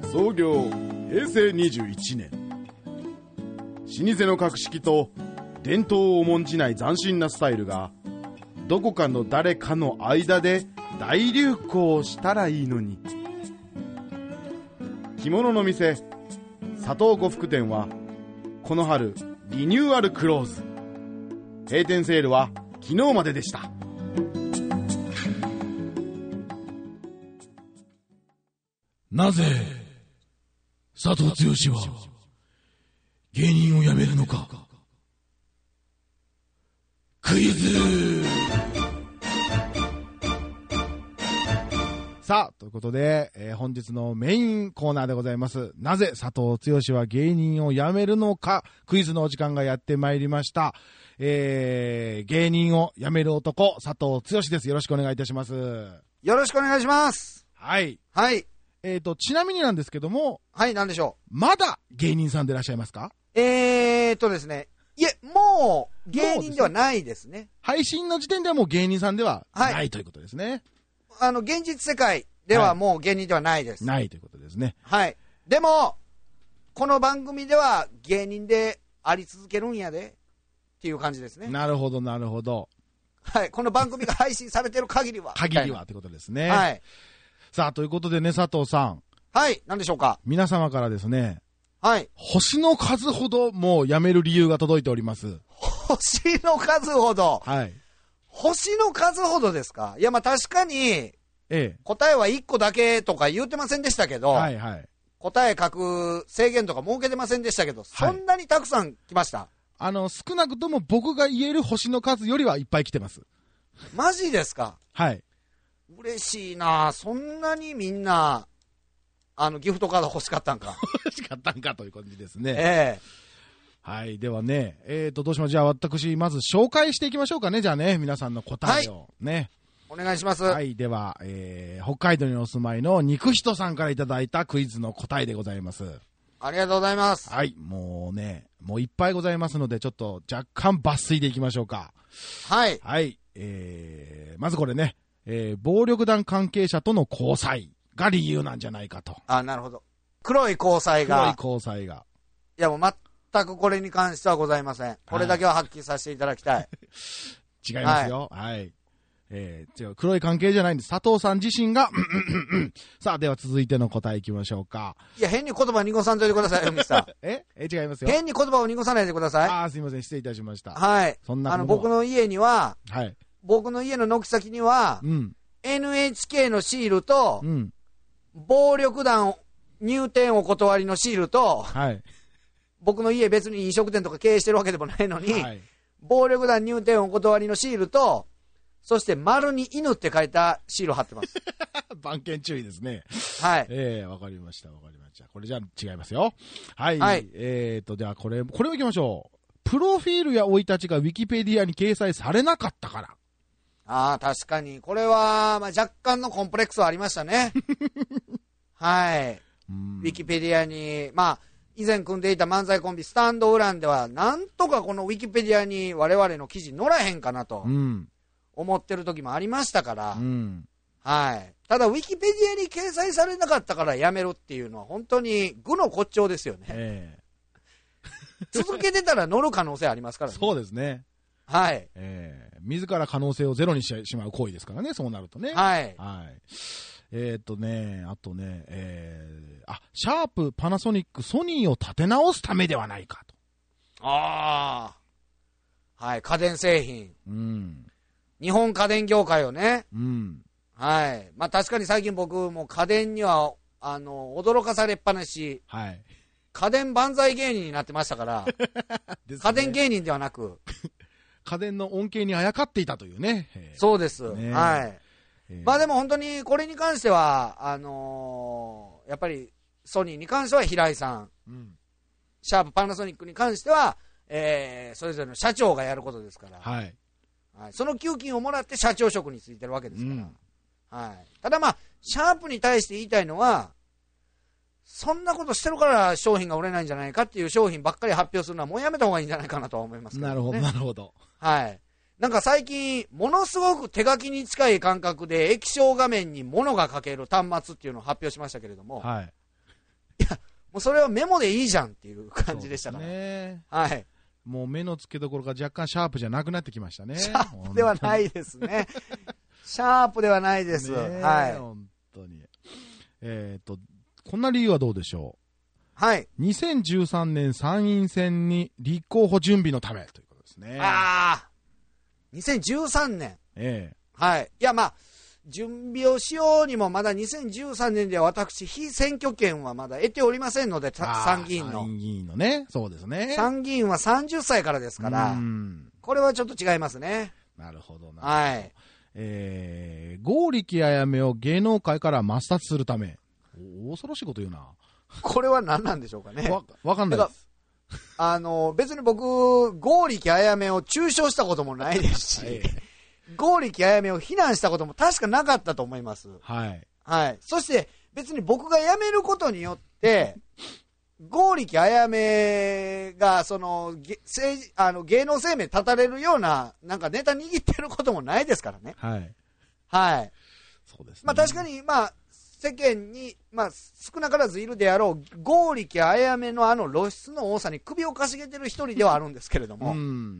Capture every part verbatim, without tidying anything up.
創業へいせいにじゅういちねん。老舗の格式と伝統を重んじない斬新なスタイルがどこかの誰かの間で大流行したらいいのに。着物の店佐藤呉服店はこの春リニューアルクローズ。閉店セールは昨日まででした。 なぜ佐藤剛は芸人を辞めるのか。クイズ。 さあ、ということで、えー、本日のメインコーナーでございます。なぜ佐藤剛は芸人を辞めるのか、クイズのお時間がやってまいりました。えー、芸人を辞める男、佐藤剛です。よろしくお願いいたします。 よろしくお願いします。 はい。 はい。 えーと、ちなみになんですけども。 はい、なんでしょう。まだ芸人さんでいらっしゃいますか？ えーとですね。いえ、もう芸人ではないですね。 配信の時点ではもう芸人さんではない、 はい、 ということですね。 あの、現実世界ではもう芸人ではないです。 はい、ないということですね。 はい。でも、この番組では芸人であり続けるんやで、っていう感じですね。 なるほど、なるほど。 はい。この番組が配信されてる限りは。 限りはってことですね。 はい。 さあ、ということでね、佐藤さん。 はい。何でしょうか。 皆様からですね。 はい。 星の数ほどもう辞める理由が届いております。 星の数ほど。 はい。 星の数ほどですか。いや、まあ確かに、ええ、答えはいっこだけとか言うてませんでしたけど、 はいはい。 答え書く制限とか設けてませんでしたけど、はい、そんなにたくさん来ました。 あの、少なくとも僕が言える星の数よりはいっぱい来てます。 マジですか？ はい。 嬉しいな。そんなにみんな、あの、ギフトカード欲しかったんか。 欲しかったんかという感じですね。 ええ。 はい。ではね、えーと、どうしましょう。じゃあ私、まず紹介していきましょうかね。じゃあね、皆さんの答えを。はい、ね。 お願いします。 はい。では、えー、北海道にお住まいの肉人さんからいただいたクイズの答えでございます。 ありがとうございます。 はい。もうね、もういっぱいございますので、ちょっと若干抜粋でいきましょうか。 はい。 はい。えー、まずこれね、えー、暴力団関係者との交際が理由なんじゃないかと。 あ、なるほど。黒い交際が。 黒い交際が。 いやもう全くこれに関してはございません。これだけははっきりさせていただきたい。 違いますよ。はい。はい、えー、違う。黒い関係じゃないんです。佐藤さん自身が、さあ、では続いての答えいきましょうか。 いや、変に言葉濁さんといてくださいよ、ミスター。 ええ、違いますよ。 変に言葉を濁さないでください。 ああ、すいません。失礼いたしました。 はい。 そんなあの、僕の家には、 はい。 僕の家の軒先には、 うん、 エヌエイチケー のシールと、 うん、 暴力団入店お断りのシールと、 はい、 僕の家別に飲食店とか経営してるわけでもないのに、 はい、 暴力団入店お断りのシールと、そして丸に犬って書いたシールを貼ってます。 番犬注意ですね。 はい。 ええー、わかりました、わかりました。これじゃ違いますよ。はい。 はい、 えーと、じゃあこれ、これをいきましょう。プロフィールや生い立ちがウィキペディアに掲載されなかったから。 ああ、確かに。これは、まあ、若干のコンプレックスはありましたね。はい。ウィキペディアに、まあ、以前組んでいた漫才コンビスタンドウランでは、なんとかこのウィキペディアに我々の記事載らへんかなと、思ってる時もありましたから、 うん、 はい。ただ、ウィキペディアに掲載されなかったからやめるっていうのは、本当に愚の骨頂ですよね。 えー続けてたら乗る可能性ありますからね。 そうですね。 はい。 えー、自ら可能性をゼロにしてしまう行為ですからね、そうなるとね。 はい。 はい。えっとね、あとね、えー、あ、シャープ、パナソニック、ソニーを立て直すためではないかと。 ああ。はい、家電製品。 うん。 日本家電業界をね。 うん。 はい。まあ確かに最近僕も家電には、あの、驚かされっぱなし。 はい。 家電万歳芸人になってましたから、ね、家電芸人ではなく家電の恩恵にあやかっていたというね。 そうです、ね、はい、 えー、 まあでも本当にこれに関してはあのー、やっぱりソニーに関しては平井さん、うん、シャープパナソニックに関しては、えー、それぞれの社長がやることですから、 はいはい、その給金をもらって社長職についてるわけですから、うんはい、ただまあシャープに対して言いたいのはそんなことしてるから商品が売れないんじゃないかっていう商品ばっかり発表するのはもうやめた方がいいんじゃないかなとは思いますけどね。 なるほど、なるほど。 はい。なんか最近、ものすごく手書きに近い感覚で液晶画面に物が書ける端末っていうのを発表しましたけれども、 はい。 もうそれはメモでいいじゃんっていう感じでしたから。 ね。 はい。 もう目の付けどころが若干シャープじゃなくなってきましたね。 シャープではないですね。シャープではないです。はい。 本当に。えっと、こんな理由はどうでしょう。はい。 にせんじゅうさんねん参院選に立候補準備のためということですね。 ああ。にせんじゅうさんねん。 ええ。 はい。いや、まあ、準備をしようにもまだにせんじゅうさんねんでは私、非選挙権はまだ得ておりませんので、参議院の。 参議院のね。そうですね。 参議院はさんじゅっさいからですから、これはちょっと違いますね。 なるほどな。 はい。 えー、剛力あやめを芸能界から抹殺するため。恐ろしいこと言うな。 これは何なんでしょうかね。 わ、わかんないです。 あの、別に僕、剛力あやめを中傷したこともないですし、はい、剛力あやめを非難したことも確かなかったと思います。 はい。 はい。そして別に僕が辞めることによって、剛力あやめが、その、政治、あの、芸能生命立たれるような、なんかネタ握ってることもないですからね。 はい。 はい。 そうですね。 まあ確かに、まあ、世間に、まあ、少なからずいるであろう、剛力あやめのあの露出の多さに首をかしげてる一人ではあるんですけれども。 うん。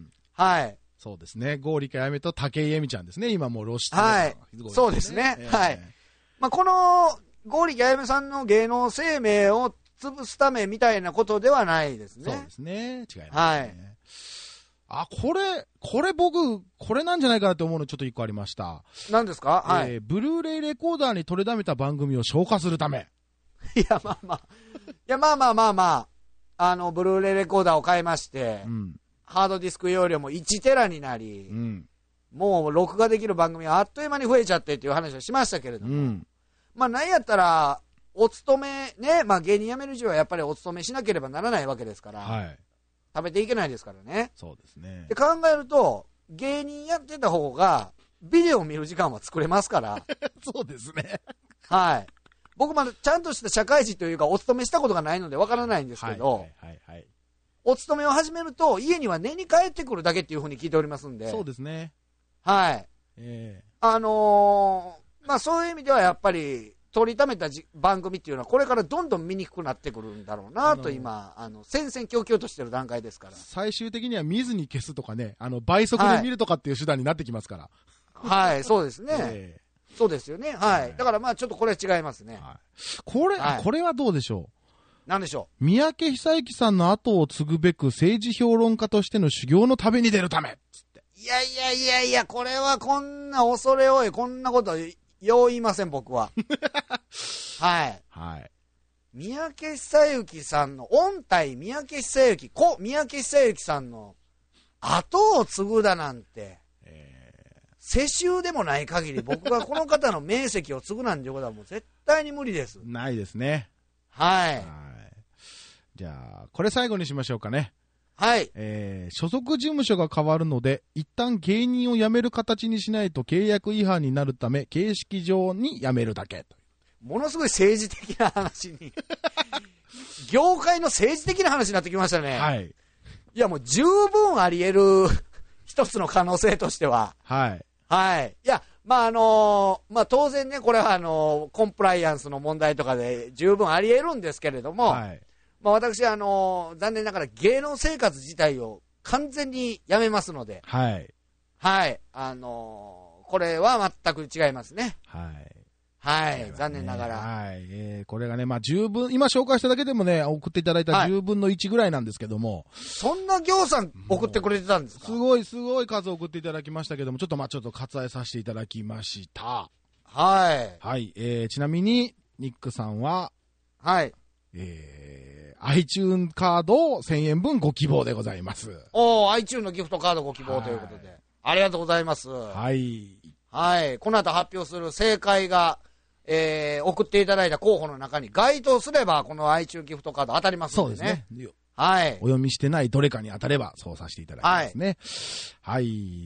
はい。 そうですね。剛力あやめと武井絵美ちゃんですね。今もう露出、 ね。はい。そうですね。えー、はい。まあ、この、剛力あやめさんの芸能生命を潰すためみたいなことではないですね。 そうですね。違いますね。 はい。 あ、これ、これ僕、これなんじゃないかなと思うのちょっと一個ありました。 何ですか？はい。 えー、ブルーレイレコーダーに取りだめた番組を消化するため。 いや、まあまあ。いや、まあまあまあまあ。あの、ブルーレイレコーダーを買いまして、うん、ハードディスク容量もいちテラになり、うん、もう録画できる番組があっという間に増えちゃってっていう話をしましたけれども、うん、まあなんやったら、お勤め、ね、まあ芸人辞める以上はやっぱりお勤めしなければならないわけですから、はい、食べていけないですからね。 そうですね。 で考えると、芸人やってた方が、ビデオを見る時間は作れますから。 そうですね。 はい。僕まだちゃんとした社会人というか、お勤めしたことがないのでわからないんですけど、はいはいはいはい、お勤めを始めると、家には寝に帰ってくるだけっていうふうに聞いておりますんで。 そうですね。 はい。えー、あのー、まあそういう意味ではやっぱり、取りためたじ番組っていうのはこれからどんどん見にくくなってくるんだろうなと今、あの、戦々恐々としてる段階ですから。 最終的には見ずに消すとかね、あの、倍速で見るとかっていう手段になってきますから。 はい、はい、そうですね。えー、そうですよね。はい。だからまあちょっとこれは違いますね。はい、 これ、はい、これはどうでしょう？ なんでしょう？三宅久之さんの後を継ぐべく政治評論家としての修行の旅に出るため。つって。 いやいやいやいや、これはこんな恐れ多い、こんなことよう言いません、僕は。はい。はい。三宅久之さんの、御体三宅久之、故三宅久之さんの後を継ぐだなんて、えー、世襲でもない限り僕がこの方の名跡を継ぐなんていうことはもう絶対に無理です。 ないですね。 はい。はい。 じゃあ、これ最後にしましょうかね。 はい。 えー、所属事務所が変わるので、一旦芸人を辞める形にしないと契約違反になるため、形式上に辞めるだけ。 ものすごい政治的な話に。業界の政治的な話になってきましたね。はい。いやもう十分あり得る一つの可能性としては。はい。はい。いや、まああのー、まあ当然ね、これはあのー、コンプライアンスの問題とかで十分あり得るんですけれども、はい。まあ私、あのー、残念ながら芸能生活自体を完全にやめますので。はい。はい。あのー、これは全く違いますね。はい。はい。残念ながら。 はい。えー、これがね、まあ十分、今紹介しただけでもね、送っていただいたじゅうぶんのいちぐらいなんですけども。 はい、そんな行さん送ってくれてたんですか？ すごい、すごい数送っていただきましたけども、ちょっとまあちょっと割愛させていただきました。 はい。 はい。えー、ちなみに、ニックさんは、 はい。 えー、iTunes カードをせんえんぶんご希望でございます。 おー、iTunes のギフトカードご希望ということで。ありがとうございます。 はい。 はい。この後発表する正解が、えー、送っていただいた候補の中に該当すれば、この iTunes ギフトカード当たりますのでね。そうですね。はい。 お読みしてないどれかに当たれば、そうさせていただきますね。はい。はい、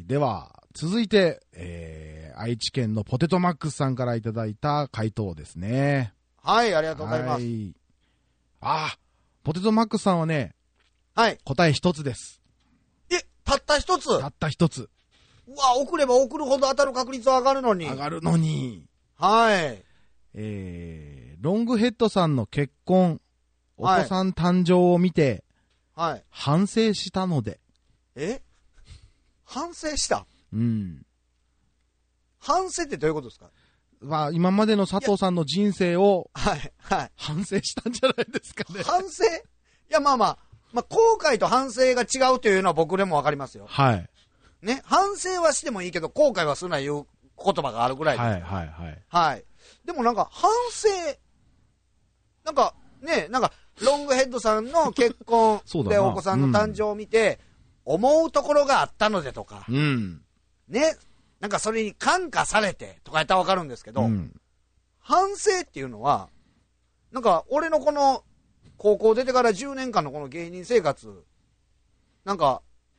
では、続いて、えー、愛知県のポテトマックスさんからいただいた回答ですね。 はい、ありがとうございます。はい。 あ、ポテトマックスさんはね、 はい。 答え一つです。 え、たった一つ？ たった一つ。 うわ、送れば送るほど当たる確率は上がるのに。 上がるのに。 はい。 えー、ロングヘッドさんの結婚、 お子さん誕生を見て、 はい。 反省したので。 え反省した？ うん。 反省ってどういうことですか？ まあ、今までの佐藤さんの人生を、 はい、はい。 反省したんじゃないですかね。 反省？いや、まあまあ、まあ、後悔と反省が違うというのは僕でもわかりますよ。 はい。 ね、反省はしてもいいけど、後悔はするないう言葉があるぐらいです。 はい、はい、はい。 はい。でもなんか、反省、なんか、ね、なんか、ロングヘッドさんの結婚でお子さんの誕生を見て、思うところがあったのでとか、 うん。 ね、なんかそれに感化されてとかやったらわかるんですけど、うん、反省っていうのは、なんか俺のこの高校出てからじゅうねんかんのこの芸人生活、なんか、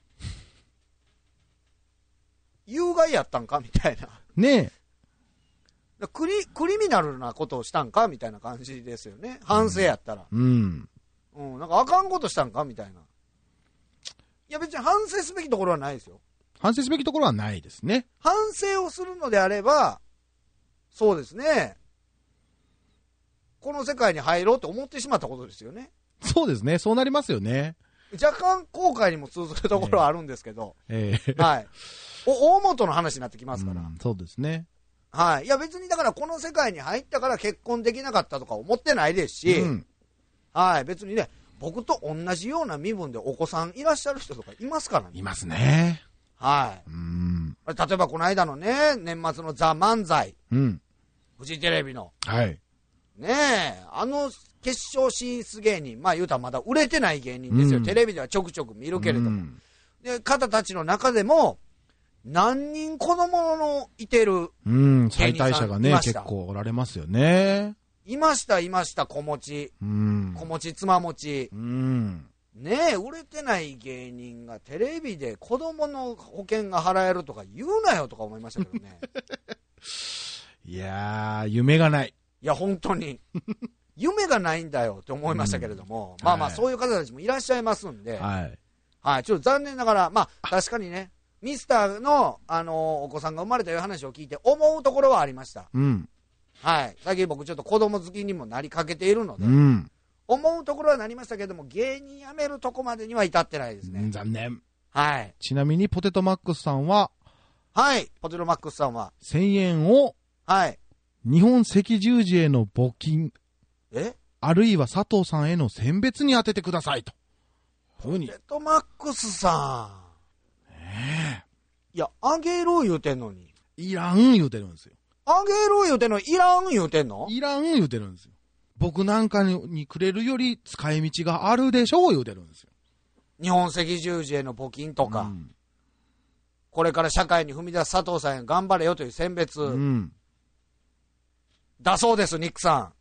有害やったんかみたいな。 ねえ。クリ、クリミナルなことをしたんかみたいな感じですよね。反省やったら。 うん。 うん。なんかあかんことしたんかみたいな。いや別に反省すべきところはないですよ。 反省すべきところはないですね。 反省をするのであれば、そうですね。この世界に入ろうと思ってしまったことですよね。 そうですね。そうなりますよね。 若干後悔にも通ずるところはあるんですけど。 ええー、 はい。お、大元の話になってきますから、うん。 そうですね。 はい。いや別にだからこの世界に入ったから結婚できなかったとか思ってないですし、うん、はい。別にね、僕と同じような身分でお子さんいらっしゃる人とかいますからね。 いますね。 はい。 うん。 例えばこの間のね、年末のザ・漫才。 うん。 フジテレビの。 はい。 ねえ、あの決勝進出芸人、まあ言うたらまだ売れてない芸人ですよ。うん、テレビではちょくちょく見るけれども。うん、で、方たちの中でも、何人子供のいてる芸人さんいました。うん、最大者がね、結構おられますよね。 いました、いました、子持ち。 うん、 子持ち、妻持ち。 うん、 ねえ、売れてない芸人がテレビで子供の保険が払えるとか言うなよとか思いましたけどね。 いやー、夢がない。 いや、本当に。夢がないんだよって思いましたけれども。うん、まあまあ、そういう方たちもいらっしゃいますんで。 はい。 はい、ちょっと残念ながら、まあ、確かにね、ミスターの、あのー、お子さんが生まれたいう話を聞いて思うところはありました。 うん。 はい。最近僕ちょっと子供好きにもなりかけているので、 うん、 思うところはなりましたけども、芸人辞めるとこまでには至ってないですね。 うん、残念。 はい。 ちなみにポテトマックスさんは、 はい。ポテトマックスさんは、 せんえんを、 はい。 日本赤十字への募金、 えあるいは佐藤さんへの選別に当ててくださいと。 ポテトマックスさん。ねえ。 いや、あげろ言うてんのに。 いらん言うてるんですよ。 あげろ言うてんのいらん言うてんのいらん言うてるんですよ。僕なんかに、にくれるより使い道があるでしょう言うてるんですよ。 日本赤十字への募金とか、うん、これから社会に踏み出す佐藤さんへ頑張れよという選別。うん、だそうです、ニックさん。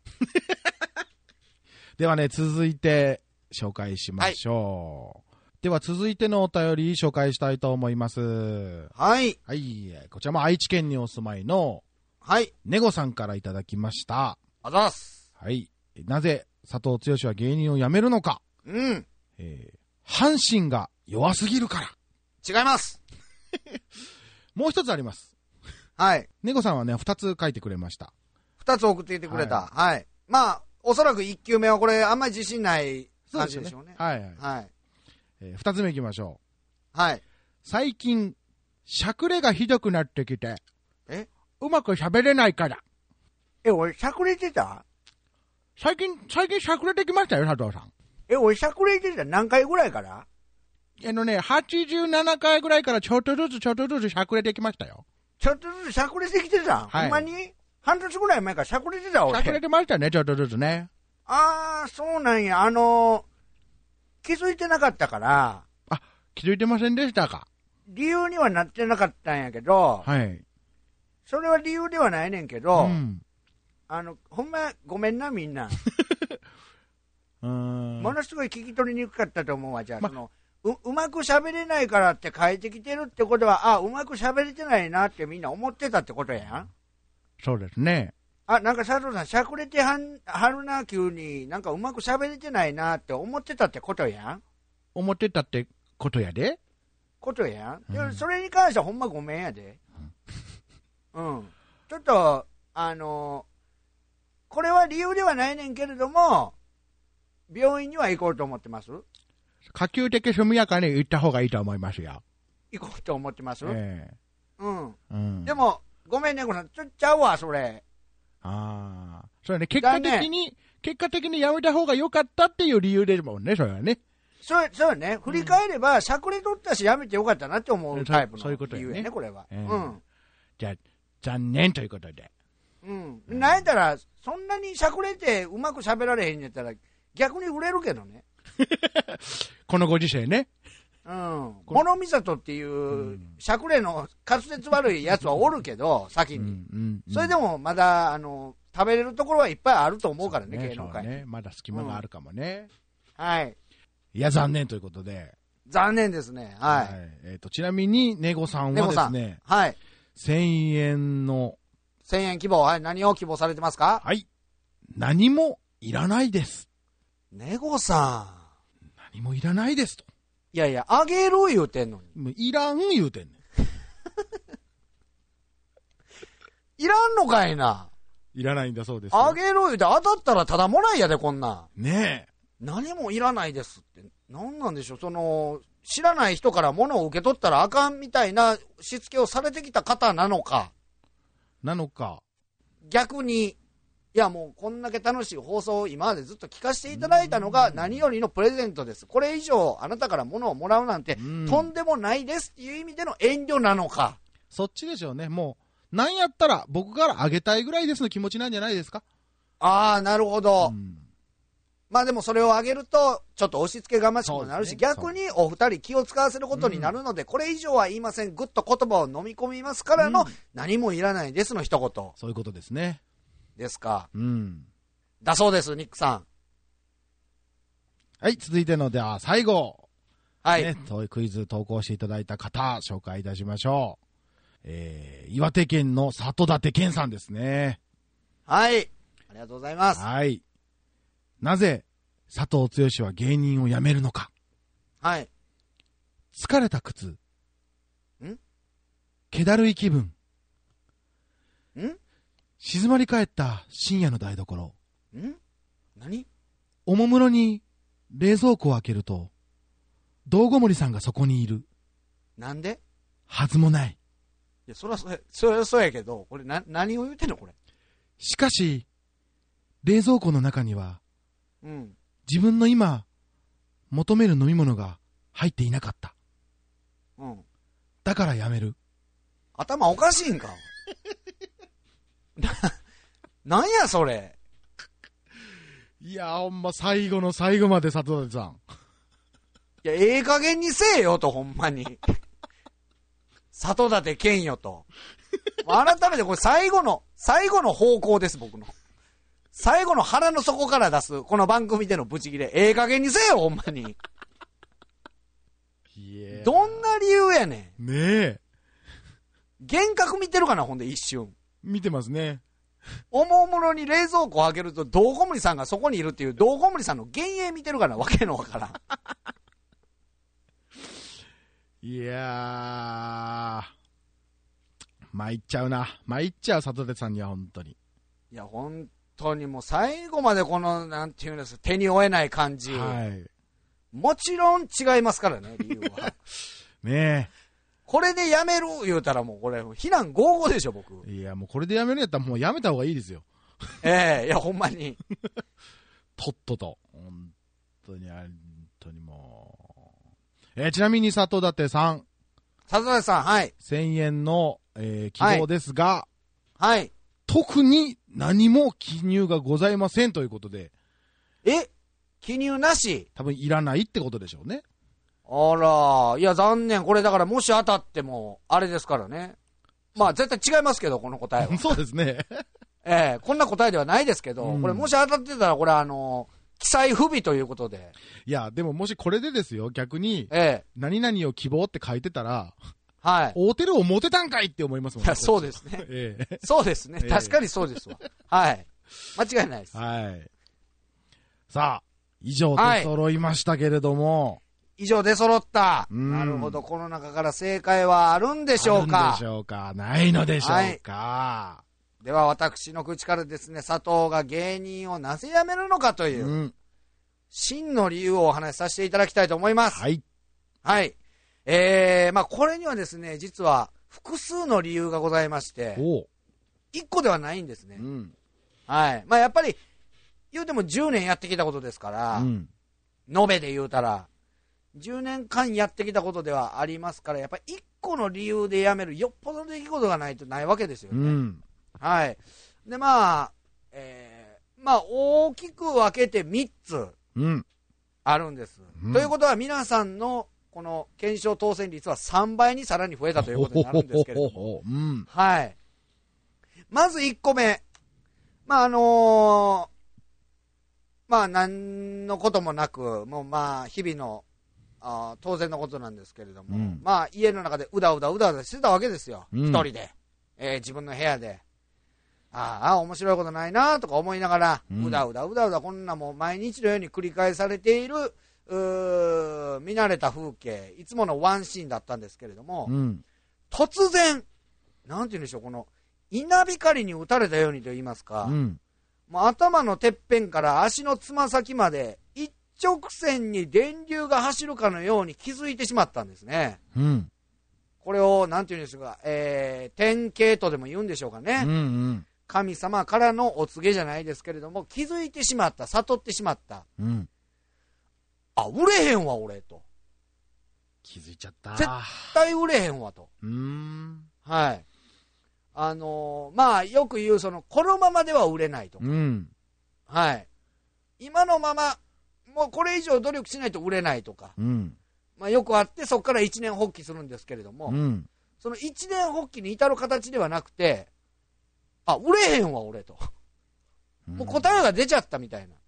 ではね、続いて紹介しましょう。はい、では続いてのお便り紹介したいと思います。 はい。 はい。こちらも愛知県にお住まいの、 はい。 ネゴさんからいただきました。 あざーす。 はい。なぜ佐藤剛は芸人を辞めるのか。 うん。 えー、阪神が弱すぎるから。 違います。 もう一つあります。 はい。 ネゴさんはね、二つ書いてくれました。 二つ送ってきてくれた。はい。はい、まあ、おそらく一球目はこれ、あんまり自信ない感じでしょうね。 うねはいはい。はい。えー、二つ目行きましょう。はい。 最近、しゃくれがひどくなってきて、 えうまく喋れないから。 え、俺、しゃくれてた最近、最近しゃくれてきましたよ、佐藤さん。 え、俺、しゃくれてた何回ぐらいからあのね、はちじゅうななかいぐらいからちょっとずつちょっとずつしゃくれてきましたよ。 ちょっとずつしゃくれてきてた、はい、ほんまに半年ぐらい前からしゃくれてた俺。 しゃくれてましたね、ちょっとずつね。 あー、そうなんや。あのー、気づいてなかったから。 あ、気づいてませんでしたか。 理由にはなってなかったんやけど、 はい。 それは理由ではないねんけど、 うん、 あの、ほんま、ごめんな、みんな。 うーんものすごい聞き取りにくかったと思うわ。じゃあ、ま、そのう、うまく喋れないからって書いてきてるってことは、あ、うまく喋れてないなってみんな思ってたってことやん。 そうですね。 あ、なんか佐藤さん、しゃくれてはん、はるな、急に。なんかうまく喋れてないなって思ってたってことやん。 思ってたってことやでことやん。うん、それに関してはほんまごめんやで。うん。うん、ちょっと、あのー、これは理由ではないねんけれども、 病院には行こうと思ってます？ 可及的速やかに行った方がいいと思いますよ。 行こうと思ってます？ ええうん。 うん。 でも、ごめんね、これ、ちょっちゃうわ、それ。 ああ。それね、結果的に、結果的にやめた方が良かったっていう理由ですもんね、それはね。 そう、そうね。振り返れば、しゃくれ取ったし、やめてよかったなって思うタイプのそういうこと理由やね、これは。 えーうん。 じゃあ、残念ということで。 うん。なんやったら、そんなにしゃくれてうまく喋られへんやったら、逆に売れるけどね。 このご時世ね。 うん。物見里っていう、しゃくれの滑舌悪いやつはおるけど、先に。 うんうんうん、 それでも、まだ、あの、食べれるところはいっぱいあると思うからね、 ね芸能界。 ね。まだ隙間があるかもね。 うん、はい。 いや、残念ということで。 残念ですね。はい。はい、 えっ、ー、と、ちなみに、ネゴさんはですね、 はい。 せんえんの。 せんえん希望。はい。何を希望されてますか？ はい。何もいらないです。 ネゴさん。何もいらないですと。 いやいや、あげる言うてんのに。 もういらん言うてんねん。 いらんのかいな。 いらないんだそうです。 あげる言うて当たったらただもらいやで、こんなん。 ねえ。 何もいらないですって。何なんでしょう、その、知らない人から物を受け取ったらあかんみたいなしつけをされてきた方なのか。 なのか。 逆に、いやもうこんだけ楽しい放送を今までずっと聞かせていただいたのが何よりのプレゼントです。これ以上あなたから物をもらうなんてとんでもないですっていう意味での遠慮なのか。 そっちでしょうね。もう、なんやったら僕からあげたいぐらいですの気持ちなんじゃないですか。 ああ、なるほど。うんまあでもそれをあげると、ちょっと押し付けがましくもなるし、ね、逆にお二人気を使わせることになるので、うん、これ以上は言いません。ぐっと言葉を飲み込みますからの、うん、何もいらないですの一言。 そういうことですね。 ですか。 うん。 だそうです、ニックさん。 はい、続いてのでは最後。 はい。 ね、クイズ投稿していただいた方、紹介いたしましょう。えー、岩手県の里舘健さんですね。 はい。ありがとうございます。 はい。なぜ、佐藤剛は芸人を辞めるのか。 はい。 疲れた靴。 ん？ 気だるい気分。 ん？ 静まり返った深夜の台所。 ん？何？ おもむろに冷蔵庫を開けると、道後森さんがそこにいる。 なんで？ はずもない。いや、そらそ、そらそうやけど、これな、何を言うてんのこれ。 しかし、冷蔵庫の中には、 うん、 自分の今求める飲み物が入っていなかった。 うん。 だからやめる。 頭おかしいんか。な、なんやそれ。 いやほんま最後の最後まで里舘さん。 いやええ加減にせえよとほんまに。里舘健よと。改めてこれ最後の最後の方向です僕の。最後の腹の底から出す、この番組でのブチギレ、ええ加減にせよ、ほんまに。どんな理由やねん。ねえ。 幻覚見てるかな、ほんで一瞬。 見てますね。 おもむろに冷蔵庫を開けると、道後森さんがそこにいるっていう、道後森さんの幻影見てるかな、わけのわからん。 いやー。参っちゃうな。参っちゃう、里舘さんには、ほんとに。 いや、ほん本当にもう最後までこの、なんていうんですか、手に負えない感じ。 はい。 もちろん違いますからね、理由は。 ねえ。 これでやめる言うたらもうこれ、非難合々でしょ、僕。 いや、もうこれでやめるんやったらもうやめた方がいいですよ。 ええー、いや、ほんまに。 とっとと。本当に、本当にもう。えー、ちなみに里舘さん。 里舘さん、はい。 せんえんの、えー、希望ですが。 はい。はい特に何も記入がございませんということで。 え記入なし多分いらないってことでしょうね。 あら、いや残念。これだからもし当たっても、あれですからね。まあ絶対違いますけど、この答えは。 そうですね。 ええー、こんな答えではないですけど、うん、これもし当たってたら、これあの、記載不備ということで。 いや、でももしこれでですよ、逆に、 ええー、 何々を希望って書いてたら、 はい。 大手るを持てたんかいって思いますもんね。 いや、そうですね。ええ、そうですね。確かにそうですわ。ええ、はい。間違いないです。 はい。さあ、以上出揃いましたけれども。はい、 以上出揃った。なるほど。この中から正解はあるんでしょうか？ あるんでしょうか？ないのでしょうか？ はい、では私の口からですね、佐藤が芸人をなぜ辞めるのかという、うん、 真の理由をお話しさせていただきたいと思います。 はい。 はい。えー、まあこれにはですね、実は複数の理由がございまして、 お一個ではないんですね。 うん。 はい。まあやっぱり、言うてもじゅうねんやってきたことですから、 うん。 延べで言うたら、じゅうねんかんやってきたことではありますから、やっぱり一個の理由で辞める、よっぽどの出来事がないとないわけですよね。 うん。 はい。で、まあ、えー、まあ大きく分けてみっつうん。 あるんです。 うんということは皆さんのこの検証当選率はさんばいにさらに増えたということになるんですけれども。 ほほほほほうん。 はい。まずいっこめ。まああのーまあ、何のこともなく、もうまあ、日々の、あ当然のことなんですけれども、 うん、 まあ、家の中でうだうだうだうだしてたわけですよ。 うん、 一人で、えー、自分の部屋で。ああ、面白いことないなとか思いながら、うん、うだうだうだうだ、こんなもう毎日のように繰り返されている、うー見慣れた風景、いつものワンシーンだったんですけれども、 うん、 突然、なんて言うんでしょう、この、稲光に打たれたようにと言いますか、 うんもう頭のてっぺんから足のつま先まで一直線に電流が走るかのように気づいてしまったんですね。 うん、 これをなんていうんですか、えー、典型とでも言うんでしょうかね、 うんうん、 神様からのお告げじゃないですけれども、気づいてしまった、悟ってしまった。 うん、 あ、売れへんわ俺と。 気づいちゃった。 絶対売れへんわと。 うーん。 はい。あのー、まあ、よく言う、その、このままでは売れないとか。 うん。 はい。今のまま、もうこれ以上努力しないと売れないとか。 うん。 まあ、よくあって、そこから一年発起するんですけれども、 うん。 その一年発起に至る形ではなくて、あ、売れへんわ、俺と。もう答えが出ちゃったみたいな。 うん。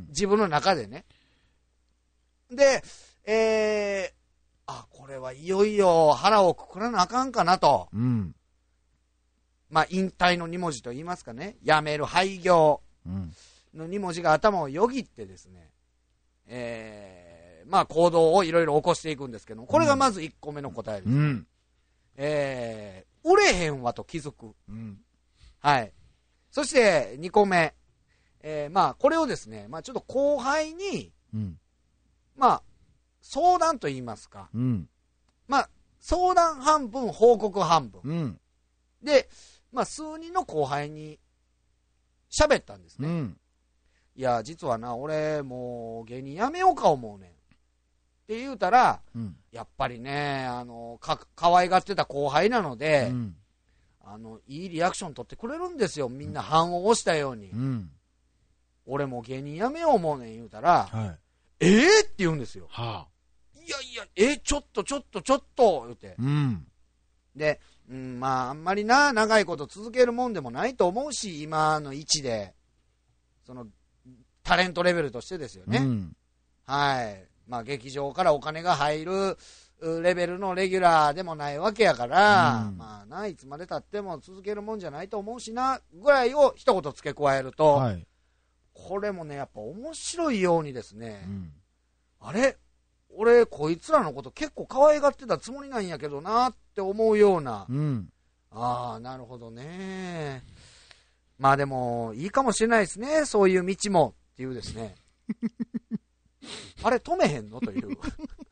自分の中でね。で、えー、あ、これはいよいよ腹をくくらなあかんかなと。 うん。 まあ、引退のに文字と言いますかね、辞める廃業のに文字が頭をよぎってですね、えー、まあ行動をいろいろ起こしていくんですけども、これがまずいっこめの答えです。 うん、 えー、売れへんわと気づく。 うん、 はい。そしてにこめ、えー、まあこれをですね、まあちょっと後輩に、 うん、まあ相談と言いますか、 うん、 まあ相談半分、報告半分。 うん、 で、まあ、数人の後輩に喋ったんですね。 うん、 いや、実はな、俺、もう芸人やめようか思うねん。って言うたら、 うん、 やっぱりね、あの、か、可愛がってた後輩なので、 うん、 あの、いいリアクション取ってくれるんですよ。みんな反応をしたように。 うん、 俺もう芸人やめよう思うねん言うたら、 はい、 えーって言うんですよ。 はあ、 いやいや、えー、ちょっとちょっとちょっと、言うて。 うん、 で、うん、まあ、あんまりな、長いこと続けるもんでもないと思うし、今の位置で、その、タレントレベルとしてですよね。 うん、 はい。まあ、劇場からお金が入るレベルのレギュラーでもないわけやから、うん、まあな、いつまで経っても続けるもんじゃないと思うしな、ぐらいを一言付け加えると、はい、これもね、やっぱ面白いようにですね、うん、あれ俺、こいつらのこと結構可愛がってたつもりなんやけどなって思うような。 うん、 ああ、なるほどね。まあでも、いいかもしれないですね。そういう道もっていうですね。あれ、止めへんのという。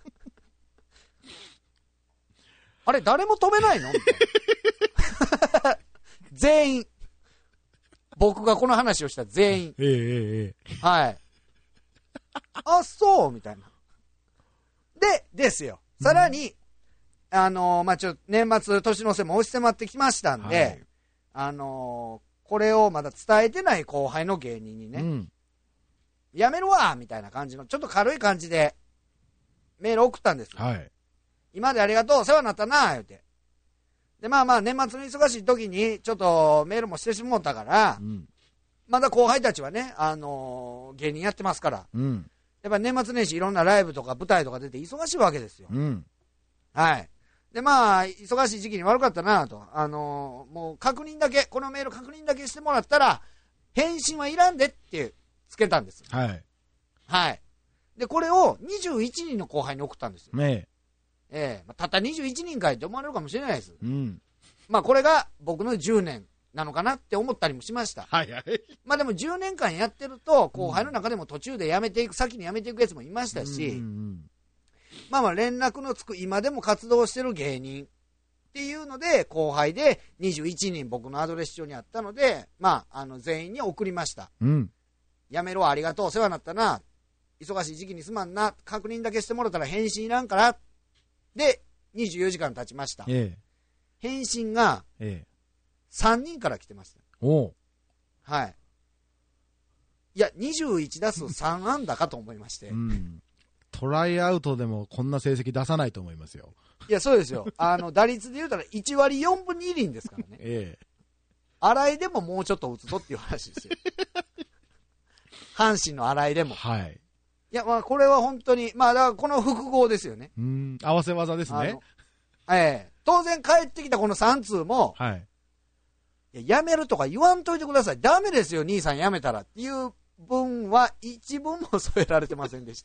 あれ、誰も止めないのみたいな。全員。僕がこの話をした全員。 ええええ。 はい。あ、そうみたいな。で、ですよ。さらに、うん、あのー、まあ、ちょっと年末年の瀬も押し迫ってきましたんで、はい、あのー、これをまだ伝えてない後輩の芸人にね、うん、やめるわみたいな感じの、ちょっと軽い感じでメール送ったんですよ。 はい。 今までありがとう、お世話になったな、言うて。で、まあまあ、年末の忙しい時に、ちょっとメールもしてしもったから、うん、まだ後輩たちはね、あのー、芸人やってますから、 うんやっぱ年末年始いろんなライブとか舞台とか出て忙しいわけですよ。 うん、 はい。で、まあ、忙しい時期に悪かったなと。あのー、もう確認だけ、このメール確認だけしてもらったら、返信はいらんでってつけたんです。 はい。 はい。で、これをにじゅういちにんの後輩に送ったんですよ。 ねえ。ええまあ、たったにじゅういちにんかいって思われるかもしれないです。 うん。 まあ、これが僕のじゅうねんなのかなって思ったりもしました。 はいはい。 まあでもじゅうねんかんやってると、後輩の中でも途中で辞めていく、先に辞めていくやつもいましたし、 うんうんまあまあ連絡のつく今でも活動してる芸人っていうので、後輩でにじゅういちにん僕のアドレス帳にあったので、まあ、あの全員に送りました。 うん。うん。 辞めろわ、ありがとう、お世話になったな、忙しい時期にすまんな、確認だけしてもらったら返信いらんから。で、にじゅうよじかん経ちました。 ええ。 返信がええ。 さんにんから来てました。 おう。 はい。いや、にじゅういちだすうさんあんだかと思いまして。 うん。トライアウトでもこんな成績出さないと思いますよ。 いや、そうですよ。あの、打率で言うたらいちわりよんぶにりんですからね。 ええ。 新井でももうちょっと打つぞっていう話ですよ。阪神の新井でも。 はい。 いや、まあ、これは本当に、まあ、だからこの複合ですよね。 うん。合わせ技ですね。 あのええ当然帰ってきたこのさんつうも、 はい。 いや、やめるとか言わんといてください。ダメですよ、兄さんやめたらっていう文は一文も添えられてませんでした。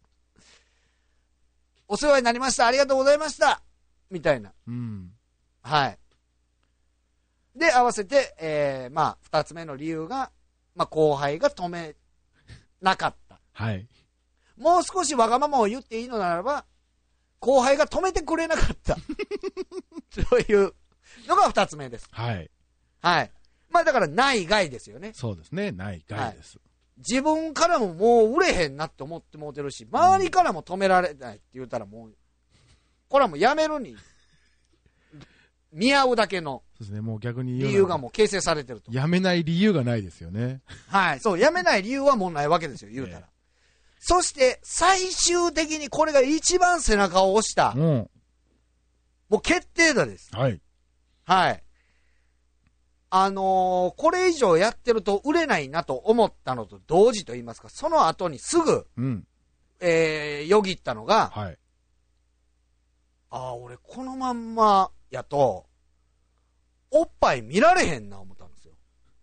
お世話になりました。ありがとうございました。みたいな。 うん。 はい。で、合わせて、えー、まあ、二つ目の理由が、まあ、後輩が止めなかった。 はい。 もう少しわがままを言っていいのならば、後輩が止めてくれなかった。というのが二つ目です。 はい。 はい。まあだから内外ですよね。 そうですね。ない外です。 自分からももう売れへんなって思ってもうてるし、周りからも止められないって言ったらもう、これはもうやめるに、見合うだけのそうですね。もう逆に言うなら理由がもう形成されてると。 やめない理由がないですよね。 はい。そう、やめない理由はもうないわけですよ、言うたら。 ええそして、最終的にこれが一番背中を押した、 うん。 もう決定打です。 はい。 はい。あのー、これ以上やってると売れないなと思ったのと同時と言いますか、その後にすぐ、 うん。 えー、よぎったのが、 はい。 ああ、俺このまんまやと、おっぱい見られへんな思ったんですよ。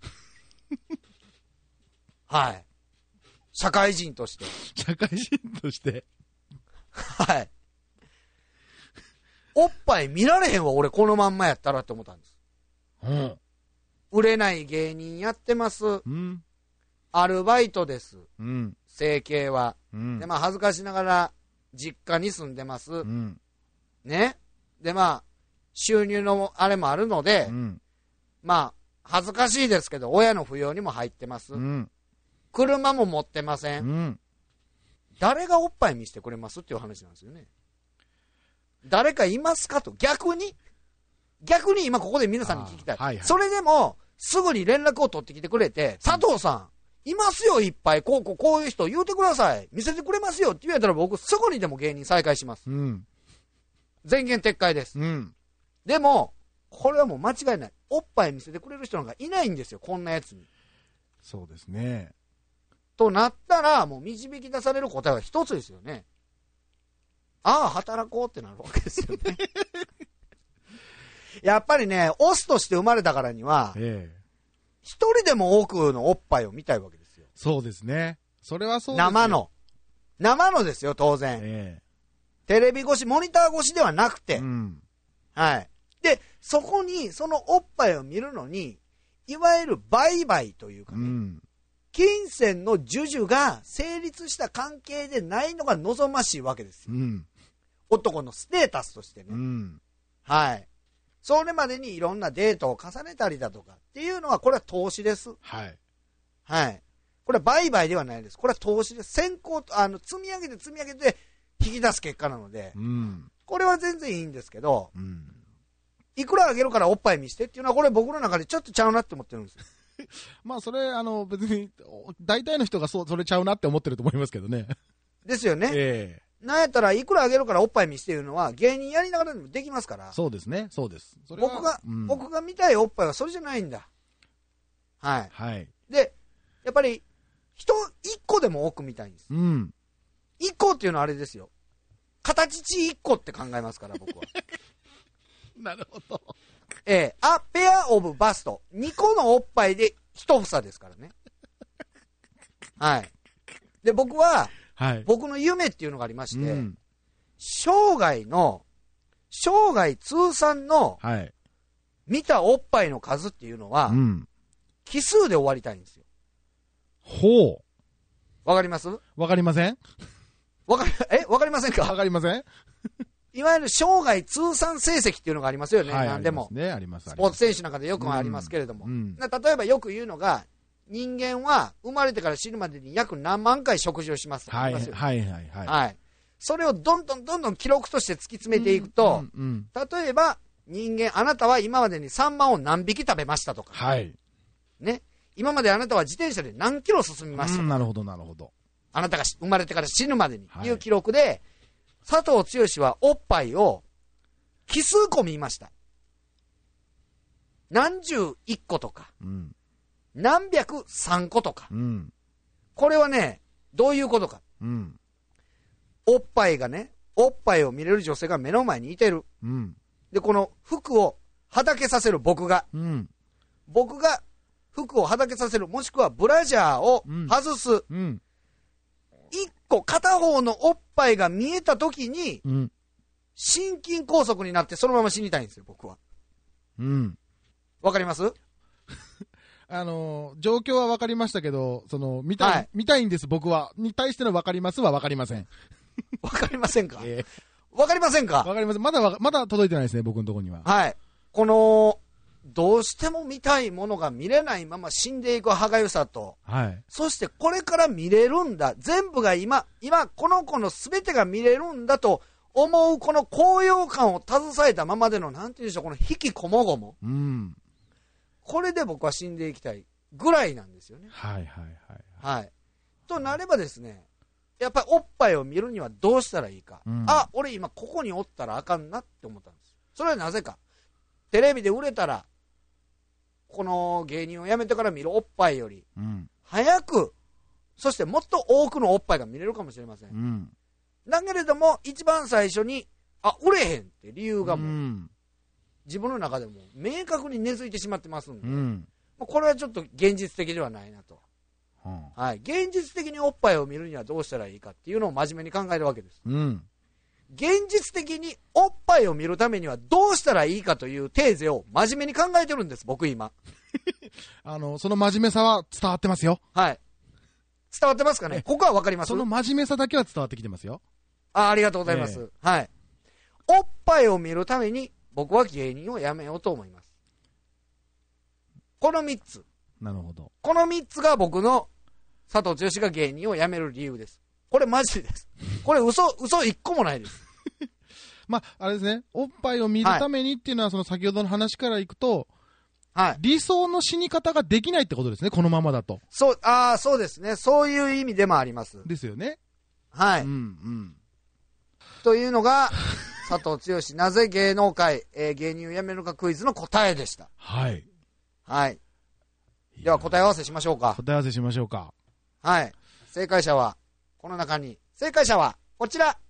はい。社会人として。 社会人として。 はい。おっぱい見られへんわ、俺このまんまやったらって思ったんです。 うん。 売れない芸人やってます。 うん。 アルバイトです。 うん。 生計は。 うん。 で、まあ恥ずかしながら実家に住んでます。 うん。 ね。で、まあ、収入のあれもあるので、 うん。 まあ、恥ずかしいですけど、親の扶養にも入ってます。 うん。 車も持ってません。 うん。 誰がおっぱい見せてくれますっていう話なんですよね。誰かいますかと、逆に逆に今ここで皆さんに聞きたい。 はいはい、 それでも、すぐに連絡を取ってきてくれて、佐藤さん、いますよ、いっぱい。こうこう、こういう人言うてください。見せてくれますよって言われたら僕、すぐにでも芸人再開します。 うん。 全言撤回です。 うん。 でも、これはもう間違いない。おっぱい見せてくれる人なんかいないんですよ、こんなやつに。 そうですね。 となったら、もう導き出される答えは一つですよね。ああ、働こうってなるわけですよね。やっぱりね、オスとして生まれたからには、 ええ。 一人でも多くのおっぱいを見たいわけですよ。 そうですね。それはそうですよ。 生の。生のですよ、当然。 えテレビ越し、モニター越しではなくて。 え。うん。 はい。で、そこに、そのおっぱいを見るのに、いわゆる売買というかね、 うん。 金銭の授受が成立した関係でないのが望ましいわけですよ。 うん。 男のステータスとしてね。 うん。 はい。それまでにいろんなデートを重ねたりだとかっていうのは、これは投資です。 はい。 はい。これは売買ではないです。これは投資です。先行、あの、積み上げて積み上げて引き出す結果なので、 うん。 これは全然いいんですけど、 うん。 いくらあげるからおっぱい見してっていうのは、これ僕の中でちょっとちゃうなって思ってるんですよ。 まあ、それ、あの、別に、大体の人がそう、それちゃうなって思ってると思いますけどね。 ですよね。 ええ。 なんやったらいくらあげるからおっぱい見していうのは芸人やりながらでもできますから。 そうですね。そうです。それは僕が、 うん、 僕が見たいおっぱいはそれじゃないんだ。はい。 はい。 で、やっぱり、人一個でも多く見たいんです。 うん。 一個っていうのはあれですよ。形値一個って考えますから、僕は。 なるほど。 ええあ、ペアオブバスト。二個のおっぱいで一房ですからね。はい。で、僕は、 はい。 僕の夢っていうのがありまして、 うん、 生涯の、生涯通算のはい。 見たおっぱいの数っていうのは、 うん。 奇数で終わりたいんですよ。 ほわかります？ う。わかりません？ わかり、えわかりませんわか？ かりません？ いわゆる生涯通算成績っていうのがありますよね。 はい、 何でも。 ありますね、あります。 スポーツ選手なんかでよくありますけれども。 うんうんな例えばよく言うのが、人間は生まれてから死ぬまでに約何万回食事をしますとかはい、 言いますよね。 はい、はい、はい。 はい。それをどんどんどんどん記録として突き詰めていくと、 うんうんうん例えば人間、あなたは今までにサンマを何匹食べましたとか、 はい。 ね。今まであなたは自転車で何キロ進みましたとか、 うんなるほど、なるほど。 あなたが生まれてから死ぬまでにはいいう記録で、佐藤剛はおっぱいを奇数個見ました。何十一個とか、 うん。 何百三個とか。 うん。 これはね、どういうことか。 うん。 おっぱいがね、おっぱいを見れる女性が目の前にいてる。 うん。 で、この服をはだけさせる僕が、 うん。 僕が服をはだけさせる、もしくはブラジャーを外す。 うん。 一個、片方のおっぱいが見えたときに、 うん。 心筋梗塞になってそのまま死にたいんですよ、僕は。 うん。 わかります？ あのー、状況はわかりましたけど、その、見たい、 はい見たいんです、僕は。に対してのわかりますはわかりません。 わかりませんか？ えわかりませんーわか？ かりません。まだわ、まだ届いてないですね、僕のところには。 はい。この、どうしても見たいものが見れないまま死んでいく歯がゆさと、 はい。 そしてこれから見れるんだ。全部が今、今、この子の全てが見れるんだと思う、この高揚感を携えたままでの、なんていうんでしょう、この引きこもごも。 うん。 これで僕は死んでいきたいぐらいなんですよね。 はいはいはい。 はい。となればですね、やっぱりおっぱいを見るにはどうしたらいいか。 うんあ、俺今ここにおったらあかんなって思ったんです。それはなぜか。テレビで売れたら、この芸人を辞めてから見るおっぱいより、 うん。 早く、そしてもっと多くのおっぱいが見れるかもしれません。 うん。 だけれども、一番最初に、あ、売れへんって理由がう。 もうん自分の中でも明確に根付いてしまってますんで、 うん。 もうこれはちょっと現実的ではないなと。 うんはい。現実的におっぱいを見るにはどうしたらいいかっていうのを真面目に考えるわけです。 うん。 現実的におっぱいを見るためにはどうしたらいいかというテーゼを真面目に考えてるんです、僕今。 あの、その真面目さは伝わってますよ。 はい。伝わってますかね？ここはわかります？ その真面目さだけは伝わってきてますよ。 あ、ありがとうございます。 ええはい。おっぱいを見るために僕は芸人を辞めようと思います。このみっつ。 なるほど。 このみっつが僕の佐藤剛が芸人を辞める理由です。これマジです。これ嘘、嘘一個もないです。 まあ、あれですね。おっぱいを見るためにっていうのは、その先ほどの話からいくと、 はい。 理想の死に方ができないってことですね。このままだと。 そう、ああ、そうですね。そういう意味でもあります。 ですよね。 はい。 うん、うん。 というのが、佐藤剛、なぜ芸能界、えー芸人を辞めるかクイズの答えでした。 はい。 はい。では答え合わせしましょうか。 答え合わせしましょうか。 はい。正解者は、この中に、正解者は、こちら。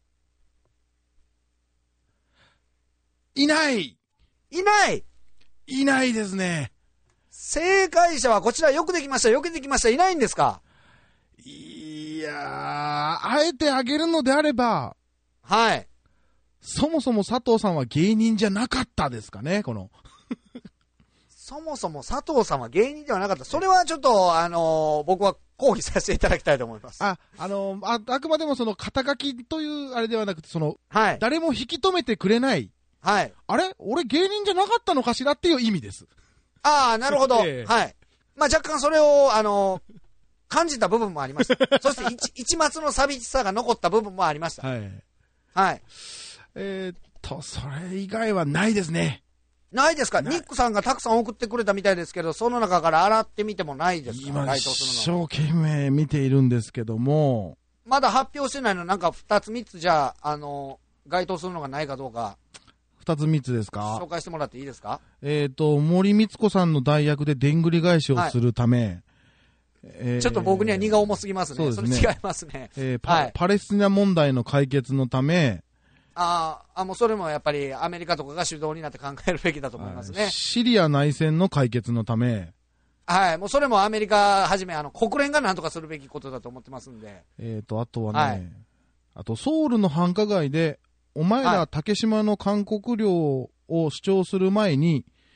いないいないいないですね。 正解者はこちら。よくできました。よくできました。いないんですか？ いやー、あえてあげるのであれば、 はい。 そもそも佐藤さんは芸人じゃなかったですかね、この。 そもそも佐藤さんは芸人ではなかった。それはちょっと、あのー僕は抗議させていただきたいと思います。 あ、あのあ、あくまでもその肩書きというあれではなくて、その、 はい。 誰も引き止めてくれない。 はい。 あれ俺芸人じゃなかったのかしらっていう意味です。 ああ、なるほど。 ええはい。まあ若干それを、あのー感じた部分もありました。そして一、一末の寂しさが残った部分もありました。 はい。 はい。 えー、っと、それ以外はないですね。 ないですか？ ないニックさんがたくさん送ってくれたみたいですけど、その中から洗ってみてもないですか？ 今、 該一当するのは。 生懸命見ているんですけども、 まだ発表してないのなんか二つ三つじゃあ、あのー該当するのがないかどうか、 二つ三つですか紹介してもらっていいですか？ えー、っと、森光子さんの代役ででんぐり返しをするため、えーちょっと僕には荷が重すぎますね。 そうですねそれ違いますね。 えーパはいパレスチナ問題の解決のため、 あーあ、もうそれもやっぱりアメリカとかが主導になって考えるべきだと思いますね。 シリア内戦の解決のため、 はい。もうそれもアメリカはじめ、あの、国連がなんとかするべきことだと思ってますんで。 えー、と、あとはね、 はいあとソウルの繁華街で、お前はいら竹島の韓国領を主張する前に、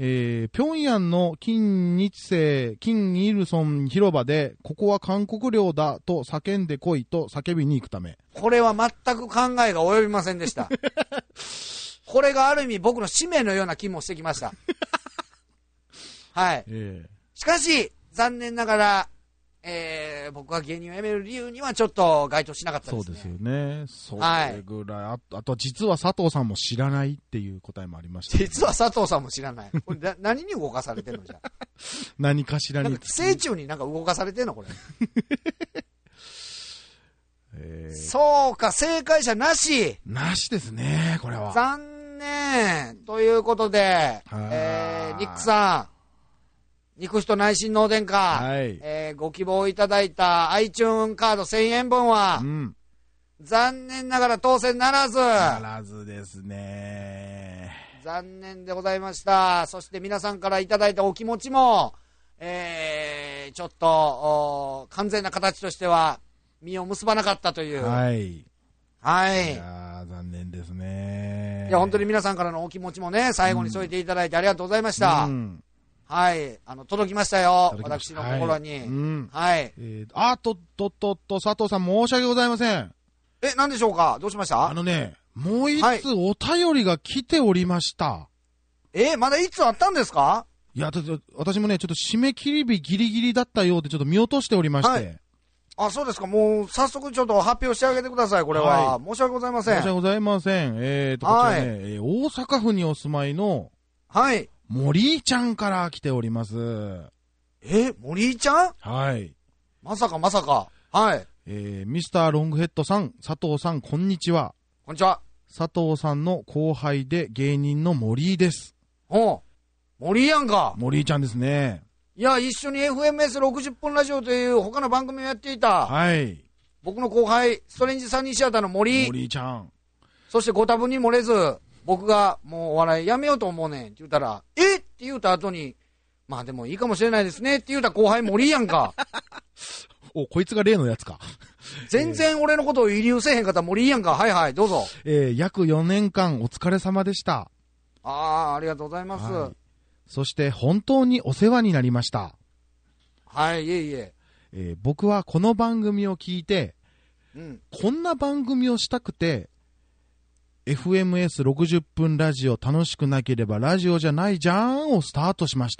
えー、平壌の金日成、金日成広場で、ここは韓国領だと叫んでこいと叫びに行くため。 これは全く考えが及びませんでした。これがある意味僕の使命のような気もしてきました。はい。 えー、 しかし、残念ながら、えー、僕が芸人を辞める理由にはちょっと該当しなかったですね。 そうですよね。それぐらい。はい、あ, あと、実は佐藤さんも知らないっていう答えもありました、ね。 実は佐藤さんも知らない。これな何に動かされてんのじゃ何かしらに。 なんか寄生虫になんか動かされてんのこれ。 えー、 そうか、正解者なし。 なしですね、これは。 残念。ということで、えー、ニックさん。肉人内心脳殿下、 はい、 えー、ご希望いただいた iTunes カードせんえんぶんは、 うん、 残念ながら当選ならず。 ならずですね。 残念でございました。そして皆さんからいただいたお気持ちも、えー、ちょっと完全な形としては実を結ばなかったという。 はい。 はい。 いやー、残念ですね。 いや、本当に皆さんからのお気持ちもね、最後に添えていただいてありがとうございました。 うん、 はい。あの、届きましたよ。私の心に。はい。 うん、 はい。 えー、あ、と、と、と、と、佐藤さん申し訳ございません。 え、なんでしょうか？どうしました？ あのね、もう一つお便りが来ておりました。はい、 え、まだ一つあったんですか？ いや、私もね、ちょっと締め切り日ギリギリだったようで、ちょっと見落としておりまして。はい、 あ、そうですか。もう、早速ちょっと発表してあげてください、これは。はい、申し訳ございません。 申し訳ございません。えーと、こちらね、はい、えー、大阪府にお住まいの、 はい。 森井ちゃんから来ております。 え、森井ちゃん？ はい。 まさかまさか。はい。 えー、ミスターロングヘッドさん、佐藤さん、こんにちは。 こんにちは。 佐藤さんの後輩で芸人の森井です。 おう。森井やんか。 森井ちゃんですね。 いや、一緒に エフエムエスろくじゅっぷんラジオという他の番組をやっていた。 はい。 僕の後輩、ストレンジサニーシアターの森井。 森井ちゃん。 そしてご多分に漏れず、僕がもうお笑いやめようと思うねんって言ったら、えって言うた後に、まあでもいいかもしれないですねって言うた後輩森井やんか。 お、こいつが例のやつか。 全然俺のことを遺留せへんかった森井やんか。はいはい、どうぞ。 えー、約よねんかんお疲れ様でした。 ああ、ありがとうございます。はい、 そして本当にお世話になりました。 はい、いえいえ。 えー、僕はこの番組を聞いて、 うん、 こんな番組をしたくて、エフエムエスろくじゅっぷんラジオ楽しくなければラジオじゃないじゃんをスタートしました。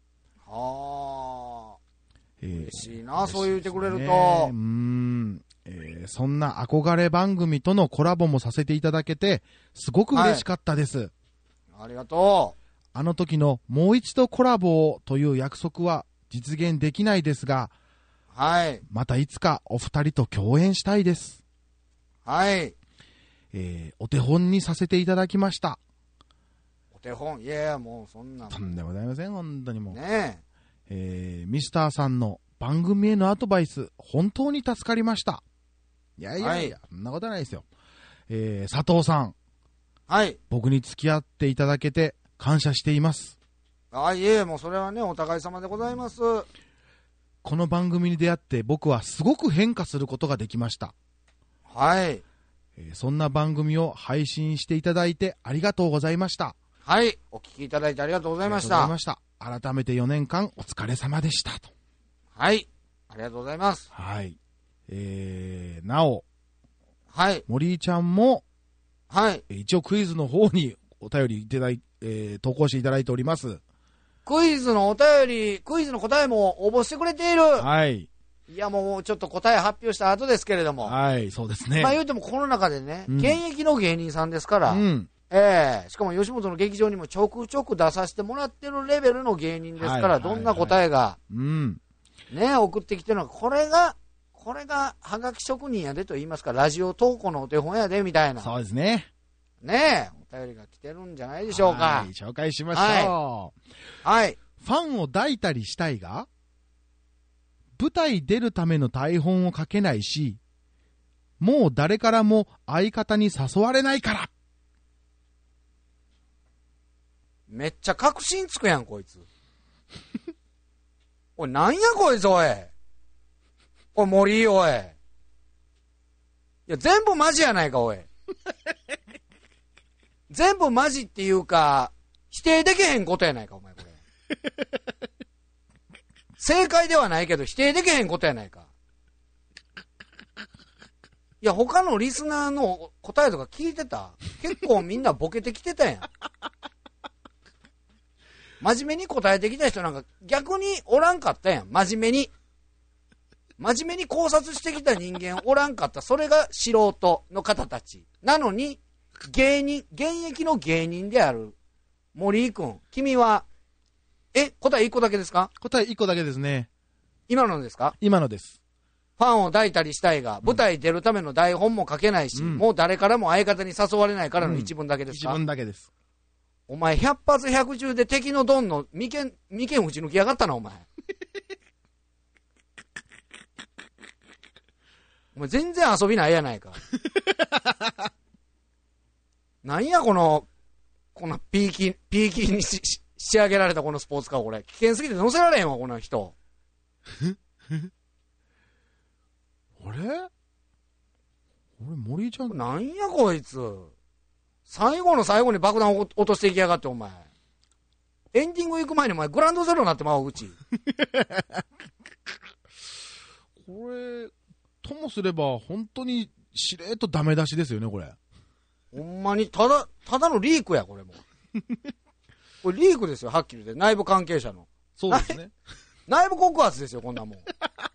はあ、 えー、 嬉しいな、そう言ってくれると。 うーん、えー、そんな憧れ番組とのコラボもさせていただけて、すごく嬉しかったです。 はい、ありがとう。 あの時のもう一度コラボをという約束は実現できないですが、 はい。 またいつかお二人と共演したいです。 はい。 えー、お手本にさせていただきました。 お手本？いやいや、もうそんな。 とんでもございません、本当にもう。 ねえ。えー、ミスターさんの番組へのアドバイス、本当に助かりました。いやいやいや、はい、そんなことないですよ。えー、佐藤さん。 はい。 僕に付き合っていただけて感謝しています。 あ、いえ、もうそれはね、お互い様でございます。 この番組に出会って僕はすごく変化することができました。 はい。 えー、そんな番組を配信していただいてありがとうございました。 はい。お聞きいただいてありがとうございました。 ありがとうございました。改めてよねんかんお疲れ様でしたと。 はい。ありがとうございます。 はい。えー、なお。 はい。 森井ちゃんも、 はい。 一応クイズの方にお便りいただい、えー、投稿していただいております。 クイズのお便り、クイズの答えも応募してくれている。 はい。 いや、もうちょっと答え発表した後ですけれども。 はい、そうですね。 まあ言うてもこの中でね、うん、現役の芸人さんですから、 うん、 ええー、しかも吉本の劇場にもちょくちょく出させてもらってるレベルの芸人ですから、はいはいはい、どんな答えが、 うん、 ね、送ってきてるのか、これが、これがはがき職人やでと言いますか、ラジオ投稿のお手本やでみたいな。 そうですね。 ねえ、お便りが来てるんじゃないでしょうか。 はい、紹介しましょう。はい。はいファンを抱いたりしたいが、舞台出るための台本を書けないし、もう誰からも相方に誘われないから。 めっちゃ確信つくやん、こいつ。おい、なんやこいつ、おい。おい、森井、おい。いや、全部マジやないか、おい。全部マジっていうか、 否定できへんことやないか、お前これ。正解ではないけど否定できへんことやないか。いや、他のリスナーの答えとか聞いてた？結構みんなボケてきてたやん。真面目に答えてきた人なんか逆におらんかったやん。真面目に。真面目に考察してきた人間おらんかった。それが素人の方たち。なのに、芸人、現役の芸人である森井くん、君は、え、答えいっこだけですか？ 答えいっこだけですね。 今のですか？ 今のです。 ファンを抱いたりしたいが、舞台出るための台本も書けないし、うん、もう誰からも相方に誘われないからの一文だけですか？ うん、一文だけです。 お前、百発百中で敵のドンの眉間、眉間打ち抜きやがったな、お前。お前、全然遊びないやないか。なんや、この、このピーキ、ピーキにし、し仕上げられたこのスポーツカー、これ。危険すぎて乗せられへんわ、この人。 あれ俺、森井ちゃん。 なんや、こいつ。最後の最後に爆弾を落としていきやがって、お前。エンディング行く前にお前、グランドゼロになってまう、うち。 これ、ともすれば、本当に、しれーっとダメ出しですよね、これ。 ほんまに、ただ、ただのリークや、これも。これリークですよ、はっきり言って。内部関係者の。 そうですね。 内部告発ですよ、こんなもん。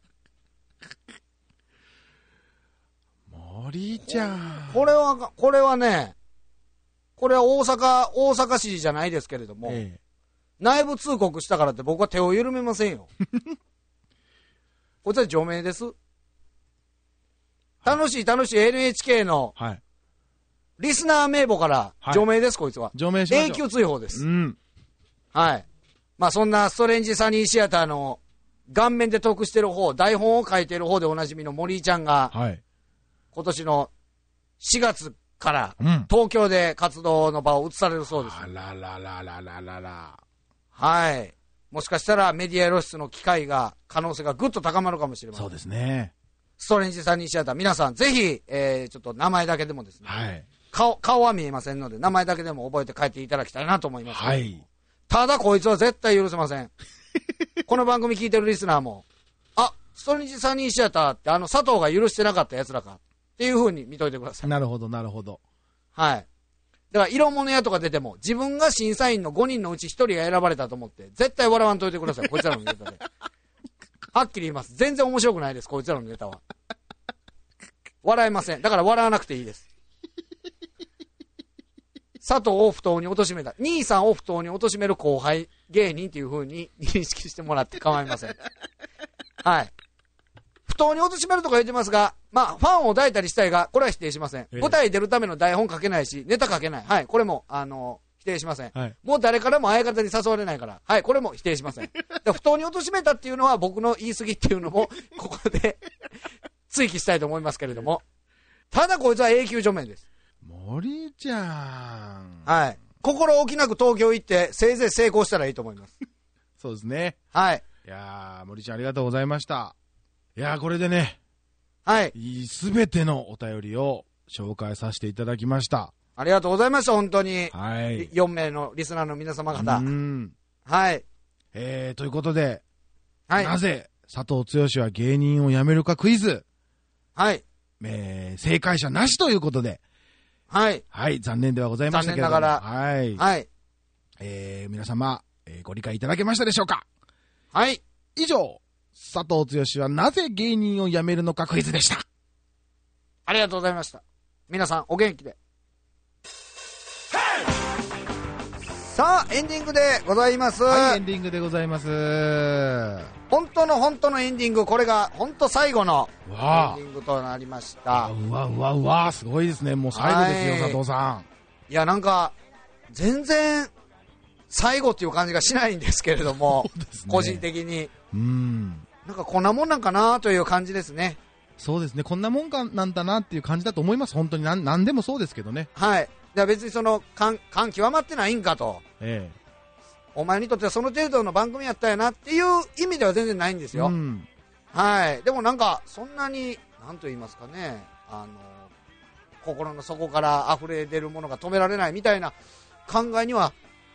森井ちゃん。 これは、これはね、これは大阪、大阪市じゃないですけれども、ええ、内部通告したからって僕は手を緩めませんよ。こいつは除名です。楽しい楽しい エヌエイチケー の、はい、リスナー名簿から除名です、はい、こいつは。 除名しましょう。 永久追放です。 うん。 はい。まあそんなストレンジサニーシアターの顔面で得してる方、台本を書いてる方でおなじみの森井ちゃんが、はい、今年のしがつから東京で活動の場を移されるそうです。 あららららららら。 はい。もしかしたらメディア露出の機会が、可能性がぐっと高まるかもしれません。 そうですね。 ストレンジサニーシアター、皆さんぜひ、えー、ちょっと名前だけでもですね、 はい、 顔、顔は見えませんので、名前だけでも覚えて帰っていただきたいなと思います。 はい。 ただこいつは絶対許せません。この番組聞いてるリスナーも、あ、ストレンジサニーシアターってあの佐藤が許してなかった奴らかっていう風に見といてください。 なるほど、なるほど。はい。 だから色物屋とか出ても、自分が審査員のごにんのうちひとりが選ばれたと思って、絶対笑わんといてください、こいつらのネタで。はっきり言います。全然面白くないです、こいつらのネタは。笑えません。だから笑わなくていいです。佐藤を不当に貶めた。兄さんを不当に貶める後輩芸人っていう風に認識してもらって構いません。はい。不当に貶めるとか言ってますが、まあ、ファンを抱いたりしたいが、これは否定しません。舞台出るための台本書けないし、ネタ書けない。はい。これも、あの、否定しません。はい、もう誰からも相方に誘われないから。はい。これも否定しません。不当に貶めたっていうのは僕の言い過ぎっていうのも、ここで追記したいと思いますけれども。ただこいつは永久除名です。 森ちゃん。 はい。心置きなく東京行って、せいぜい成功したらいいと思います。 そうですね。 はい。 いやー、森ちゃんありがとうございました。いやー、これでね。 はい。 すべてのお便りを紹介させていただきました。 ありがとうございました、本当に。 はい。 よん名のリスナーの皆様方。 うん。 はい。 えー、ということで、 はい。 なぜ佐藤剛は芸人を辞めるかクイズ。 はい。 えー、正解者なしということで。 はい。 はい、残念ではございましたけれども。 残念ながら。はい。 はい。 えー、皆様、えー、ご理解いただけましたでしょうか？ はい。 以上、佐藤剛はなぜ芸人を辞めるのかクイズでした。 ありがとうございました。皆さんお元気で。さあ、エンディングでございます。 はい、エンディングでございます。 本当の本当のエンディング、これが本当最後のエンディングとなりました。 うわうわうわ、すごいですね。もう最後ですよ、佐藤さん。 いや、なんか、全然、最後っていう感じがしないんですけれども、ね、個人的に。 うん。 なんかこんなもんなんかなという感じですね。 そうですね。こんなもんかなんだなっていう感じだと思います。本当になんなんでもそうですけどね。 はい。じゃあ別にその感、感極まってないんかと。 ええ。 お前にとってはその程度の番組やったやなっていう意味では全然ないんですよ。うん、はい。でもなんか、そんなに、なんと言いますかね、あの、心の底から溢れ出るものが止められないみたいな考えには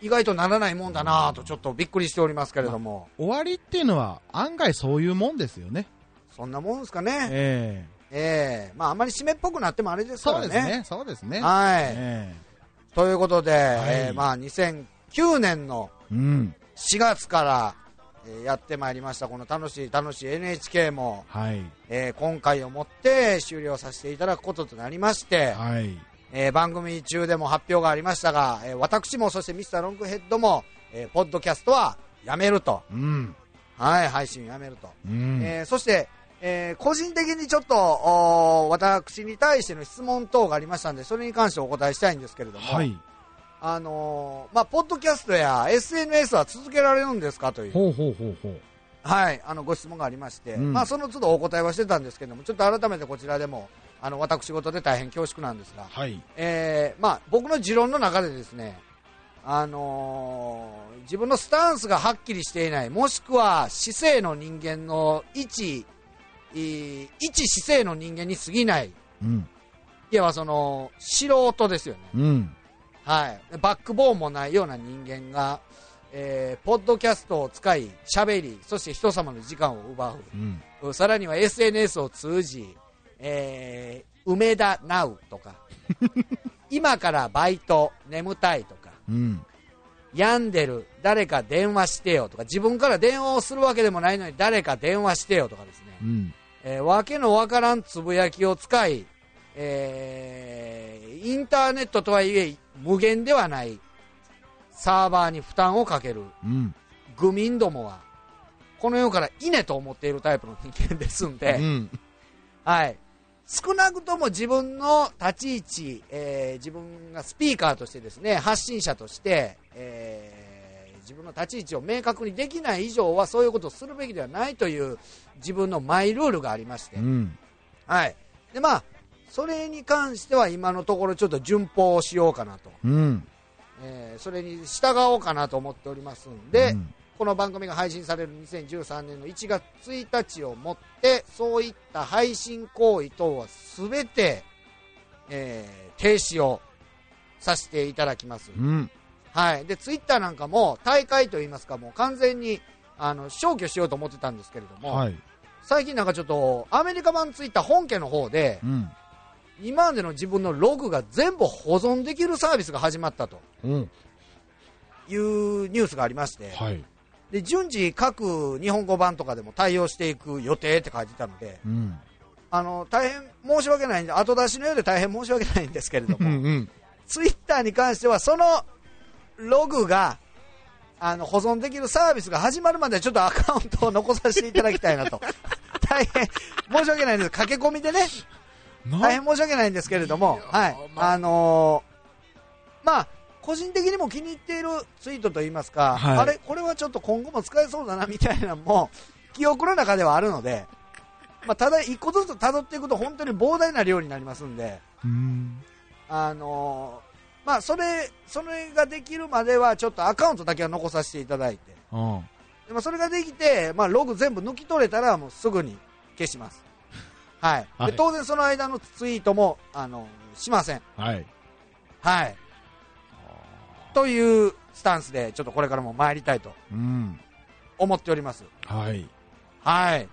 意外とならないもんだなぁとちょっとびっくりしておりますけれども、 終わりっていうのは案外そういうもんですよね。 そんなもんですかね。 えええまああんまり締めっぽくなってもあれですそからね。 うですね。そうですね。 はい、 えということで、 いえーまあにせんきゅうねんのえうん。 しがつから、えーやってまいりましたこの楽しい楽しい エヌエイチケー も、 はい。 えー今回をもって終了させていただくこととなりまして、 はい。 えー番組中でも発表がありましたが、えー私もそしてミスターロングヘッドも、えーポッドキャストはやめると、 うん。 はい、配信やめると、 うん。 えーそして、えー個人的にちょっとおー私に対しての質問等がありましたんで、それに関してお答えしたいんですけれども、 はい。 あのーまあ、ポッドキャストや エスエヌエス は続けられるんですかという、 ほうほうほうほう。 はい、あのご質問がありまして、 うんまあ、その都度お答えはしてたんですけども、ちょっと改めてこちらでもあの私事で大変恐縮なんですが、 はい。 えーまあ、僕の持論の中でですね、あのー自分のスタンスがはっきりしていない、もしくは市政の人間の一い一市政の人間に過ぎない、 うん。 いわばその素人ですよね、 うん。 はい、バックボーンもないような人間が、えーポッドキャストを使い、喋り、そして人様の時間を奪う、 うん。 さらには エスエヌエス を通じ、えー梅田ナウとか、今からバイト、眠たいとか、 うん。 病んでる、誰か電話してよとか、自分から電話をするわけでもないのに誰か電話してよとかですね、 うん。 えーわけのわからんつぶやきを使い、えーインターネットとはいえ無限ではないサーバーに負担をかけるうん。 愚民どもはこの世から稲と思っているタイプの人間ですんで、 うん。 はい、少なくとも自分の立ち位置、えー自分がスピーカーとしてですね、発信者として、えー自分の立ち位置を明確にできない以上はそういうことをするべきではないという自分のマイルールがありまして、 うん。 はい、でまあそれに関しては今のところちょっと順法をしようかなと、 うん。 えーそれに従おうかなと思っておりますんで、 うんこの番組が配信されるにせんじゅうさんねんのいちがつついたちをもってそういった配信行為等は全て、えー停止をさせていただきます、 うん。 はい、でツイッターなんかも大会といいますかもう完全にあの消去しようと思ってたんですけれども、 はい。 最近なんかちょっとアメリカ版ツイッター本家の方でうん。 今までの自分のログが全部保存できるサービスが始まったとうん。 いうニュースがありまして、 はい。 で順次各日本語版とかでも対応していく予定って書いてたので、 うん。 あの大変申し訳ないんで後出しのようで大変申し訳ないんですけれども、 うん。うん。 ツイッターに関してはそのログがあの保存できるサービスが始まるまでちょっとアカウントを残させていただきたいなと大変申し訳ないんです、駆け込みでね大変申し訳ないんですけれども、はい、あのーまあ個人的にも気に入っているツイートといいますか、 はいあれこれはちょっと今後も使えそうだなみたいなのも記憶の中ではあるので、まあ、ただ一個ずつ辿っていくと本当に膨大な量になりますんで、 うん。 あのーまあそれそれができるまではちょっとアカウントだけは残させていただいて、 うん。 でまあ、それができて、まあ、ログ全部抜き取れたらもうすぐに消します、はいはいで当然その間のツイートも、あのしません、 はい。 はい、というスタンスでちょっとこれからも参りたいとうん。 思っております。 はい。 はい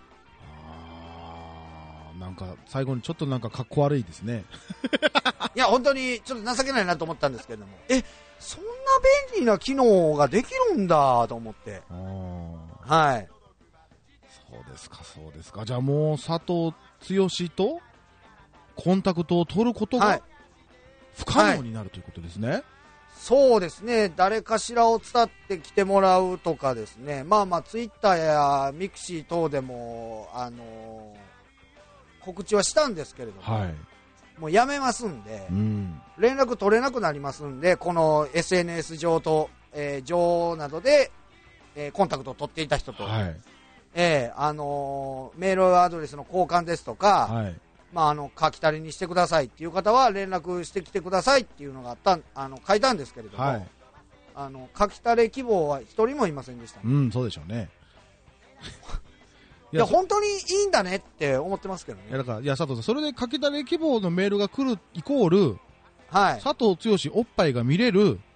あーなんか、最後にちょっとなんかかっこ悪いですね。 いや本当にちょっと情けないなと思ったんですけれども、えそんな便利な機能ができるんだと思って、 あーはいそうですか、そうですか。じゃあもう佐藤剛とコンタクトを取ることがはい不可能になるということですね。 そうですね、誰かしらを伝ってきてもらうとかですね、まあまあツイッターやミクシー等でも、あのー告知はしたんですけれども、 はい。 もうやめますんで、 うん。 連絡取れなくなりますんで、この エスエヌエス 上と、えー上などで、えーコンタクトを取っていた人と、 はい。 えーあのーメールアドレスの交換ですとか、 はい。 まあ、あの書き足りにしてくださいっていう方は連絡してきてくださいっていうのがあったあの書いたんですけれども、 はい。 あの書き足れ希望は一人もいませんでした、ね、 うん、そうでしょうね。 いや本当にいいんだねって思ってますけどいや、 ね、 だから、いや、佐藤さん、それで書きたれ希望のメールが来るイコール、 はい、 佐藤剛おっぱいが見れる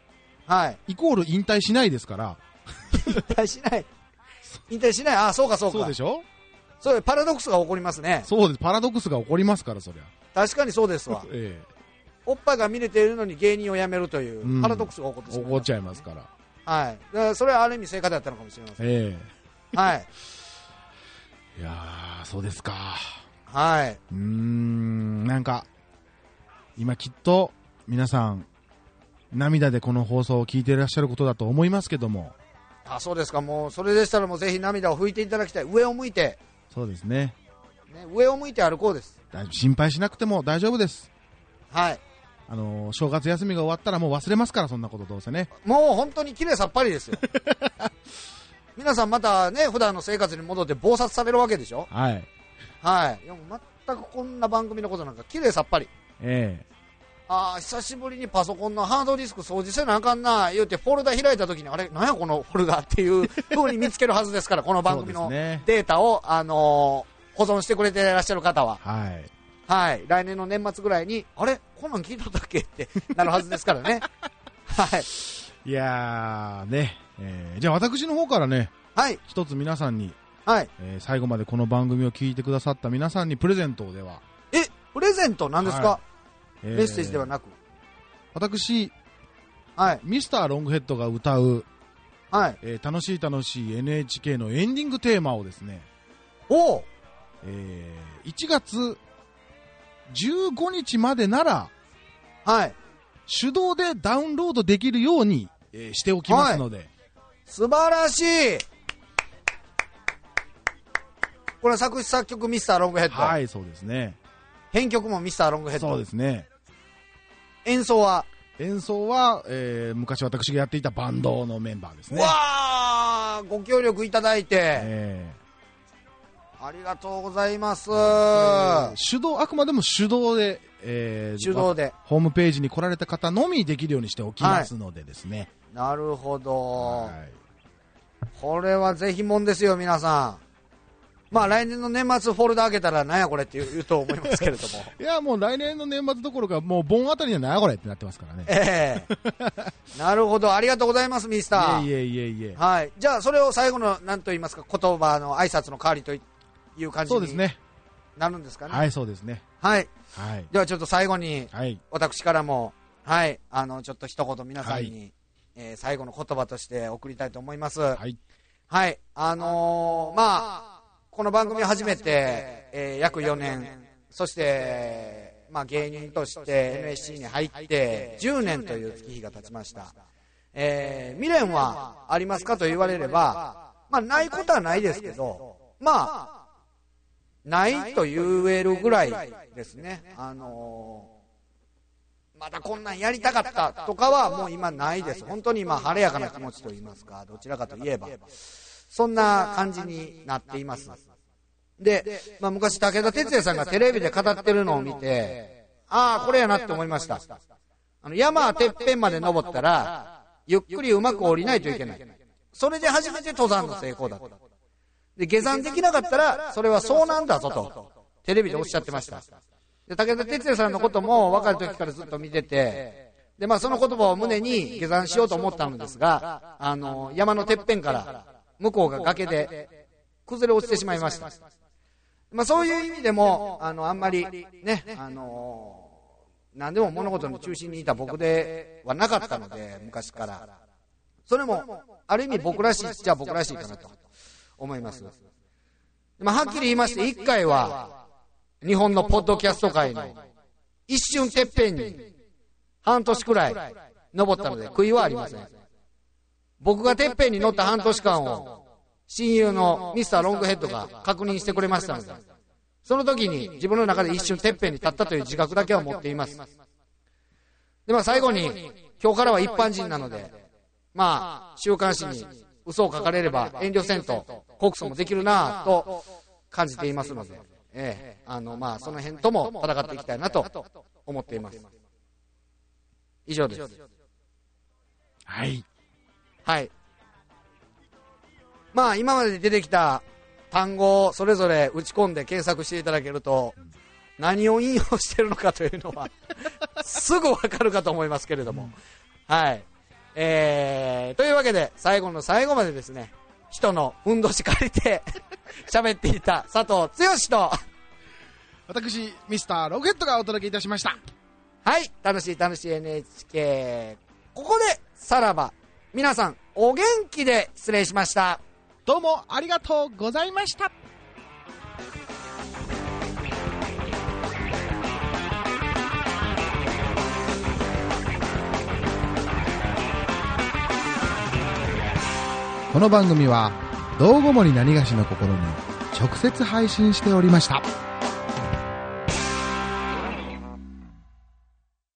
はい。 イコール引退しないですから。 引退しない。引退しない。ああ、そうかそうか。 そうでしょ。 そう、パラドックスが起こりますね。 そうです。パラドックスが起こりますから、そりゃ。 確かにそうですわ。 ええ。 おっぱいが見れているのに芸人を辞めるという、うん、パラドックスが起こってしまう。 起こっちゃいますから。 はい。だからそれはある意味正解だったのかもしれません。 ええ。はい。 いやー、そうですか。 はい。 うーん、なんか、今きっと皆さん、涙でこの放送を聞いていらっしゃることだと思いますけども。 あ、そうですか。もう、それでしたらもうぜひ涙を拭いていただきたい。上を向いて。 そうですね。 ね、上を向いて歩こうです。 心配しなくても大丈夫です。 はい。 あのー、正月休みが終わったらもう忘れますから、そんなことどうせね。 もう本当に綺麗さっぱりですよ。皆さんまたね、普段の生活に戻って忙殺されるわけでしょ。 はい。 はい。いや全くこんな番組のことなんか綺麗さっぱり。 ええ。 ああ、久しぶりにパソコンのハードディスク掃除せなあかんな、言うてフォルダ開いた時に、あれ、なんやこのフォルダっていう風に見つけるはずですから、この番組のデータを、あのー、保存してくれていらっしゃる方は。 はい。 はい。来年の年末ぐらいに、あれこんなん聞いとったっけってなるはずですからね。はい。 いやー、ね。えー、じゃあ私の方からね、 はい。 一つ皆さんに、 はい。 えー、最後までこの番組を聞いてくださった皆さんにプレゼントでは。 え、プレゼントなんですか、はい、 えー、 メッセージではなく。 私、 はい。 ミスターロングヘッドが歌う、 はい。 えー、楽しい楽しい エヌエイチケー のエンディングテーマをですね、 おえー、いちがつじゅうごにちまでなら、 はい。 手動でダウンロードできるように、えー、しておきますので、はい、 素晴らしい。これは作詞作曲ミスターロングヘッド。 はい、そうですね。 編曲もミスターロングヘッド。 そうですね。 演奏は演奏は、えー、昔私がやっていたバンドのメンバーですね。 わー、ご協力いただいて、 えー、ありがとうございます。えー、手動、あくまでも手動で、えー、 手動でホームページに来られた方のみできるようにしておきますのでですね。 はい、なるほど、 はい。 これはぜひもんですよ、皆さん。まあ来年の年末フォルダ開けたらなんやこれって言うと思いますけれども。 いやもう来年の年末どころかもう盆あたりにはなんやこれってなってますからね。 ええー、なるほど、ありがとうございますミスター。 いえいえいえいえ。 はい。じゃあそれを最後の何と言いますか、言葉の挨拶の代わりという感じになるんですかね。 はい、そうですね。 はい。 はい。 ではちょっと最後に、 はい、 私からもはいあのちょっと一言皆さんに、はい、えー、最後の言葉として送りたいと思います。はい。はい。あのー、まあ。この番組を始めて、えー、約よねん、そして、まあ、芸人として エヌエイチシー に入ってじゅうねんという月日が経ちました。えー、未練はありますかと言われれば、まあ、ないことはないですけど、まあ、ないと言えるぐらいですね。あのー、まだこんなんやりたかったとかはもう今ないです。本当に今晴れやかな気持ちと言いますか、どちらかといえば。そんな感じになっています。で、まあ、昔武田鉄矢さんがテレビで語ってるのを見て、ああ、これやなって思いました。あの、山はてっぺんまで登ったら、ゆっくりうまく降りないといけない。それで初めて登山の成功だと。で、下山できなかったら、それはそうなんだぞと、テレビでおっしゃってました。で、武田鉄矢さんのことも若い時からずっと見てて、で、まあ、その言葉を胸に下山しようと思ったのですが、あの、山のてっぺんから、向こうが崖で崩れ落ちてしまいました。まあそういう意味でも、あの、あんまりね、あのー、何でも物事の中心にいた僕ではなかったので、昔から。それも、ある意味僕らしいっちゃ僕らしいかなと思います。まあはっきり言いまして、一回は、日本のポッドキャスト界の一瞬てっぺんに半年くらい登ったので悔いはありません。僕がてっぺんに乗った半年間を親友のミスターロングヘッドが確認してくれましたので、その時に自分の中で一瞬てっぺんに立ったという自覚だけは持っています。で、まあ最後に、今日からは一般人なので、まあ週刊誌に嘘を書かれれば遠慮せんと告訴もできるなぁと感じていますので、ええ、あのまあその辺とも戦っていきたいなと思っています。以上です。 はい。 はい。まあ今まで出てきた単語をそれぞれ打ち込んで検索していただけると、何を引用しているのかというのはすぐわかるかと思いますけれども、はい。 えー、というわけで、最後の最後までですね、人のふんどし借りて、喋っていた佐藤剛と、 私、ミスターロケットがお届けいたしました。 はい、楽しい楽しい エヌエイチケー。ここで、さらば、皆さん、お元気で失礼しました。 どうもありがとうございました。この番組は道後森何がしの心に直接配信しておりました。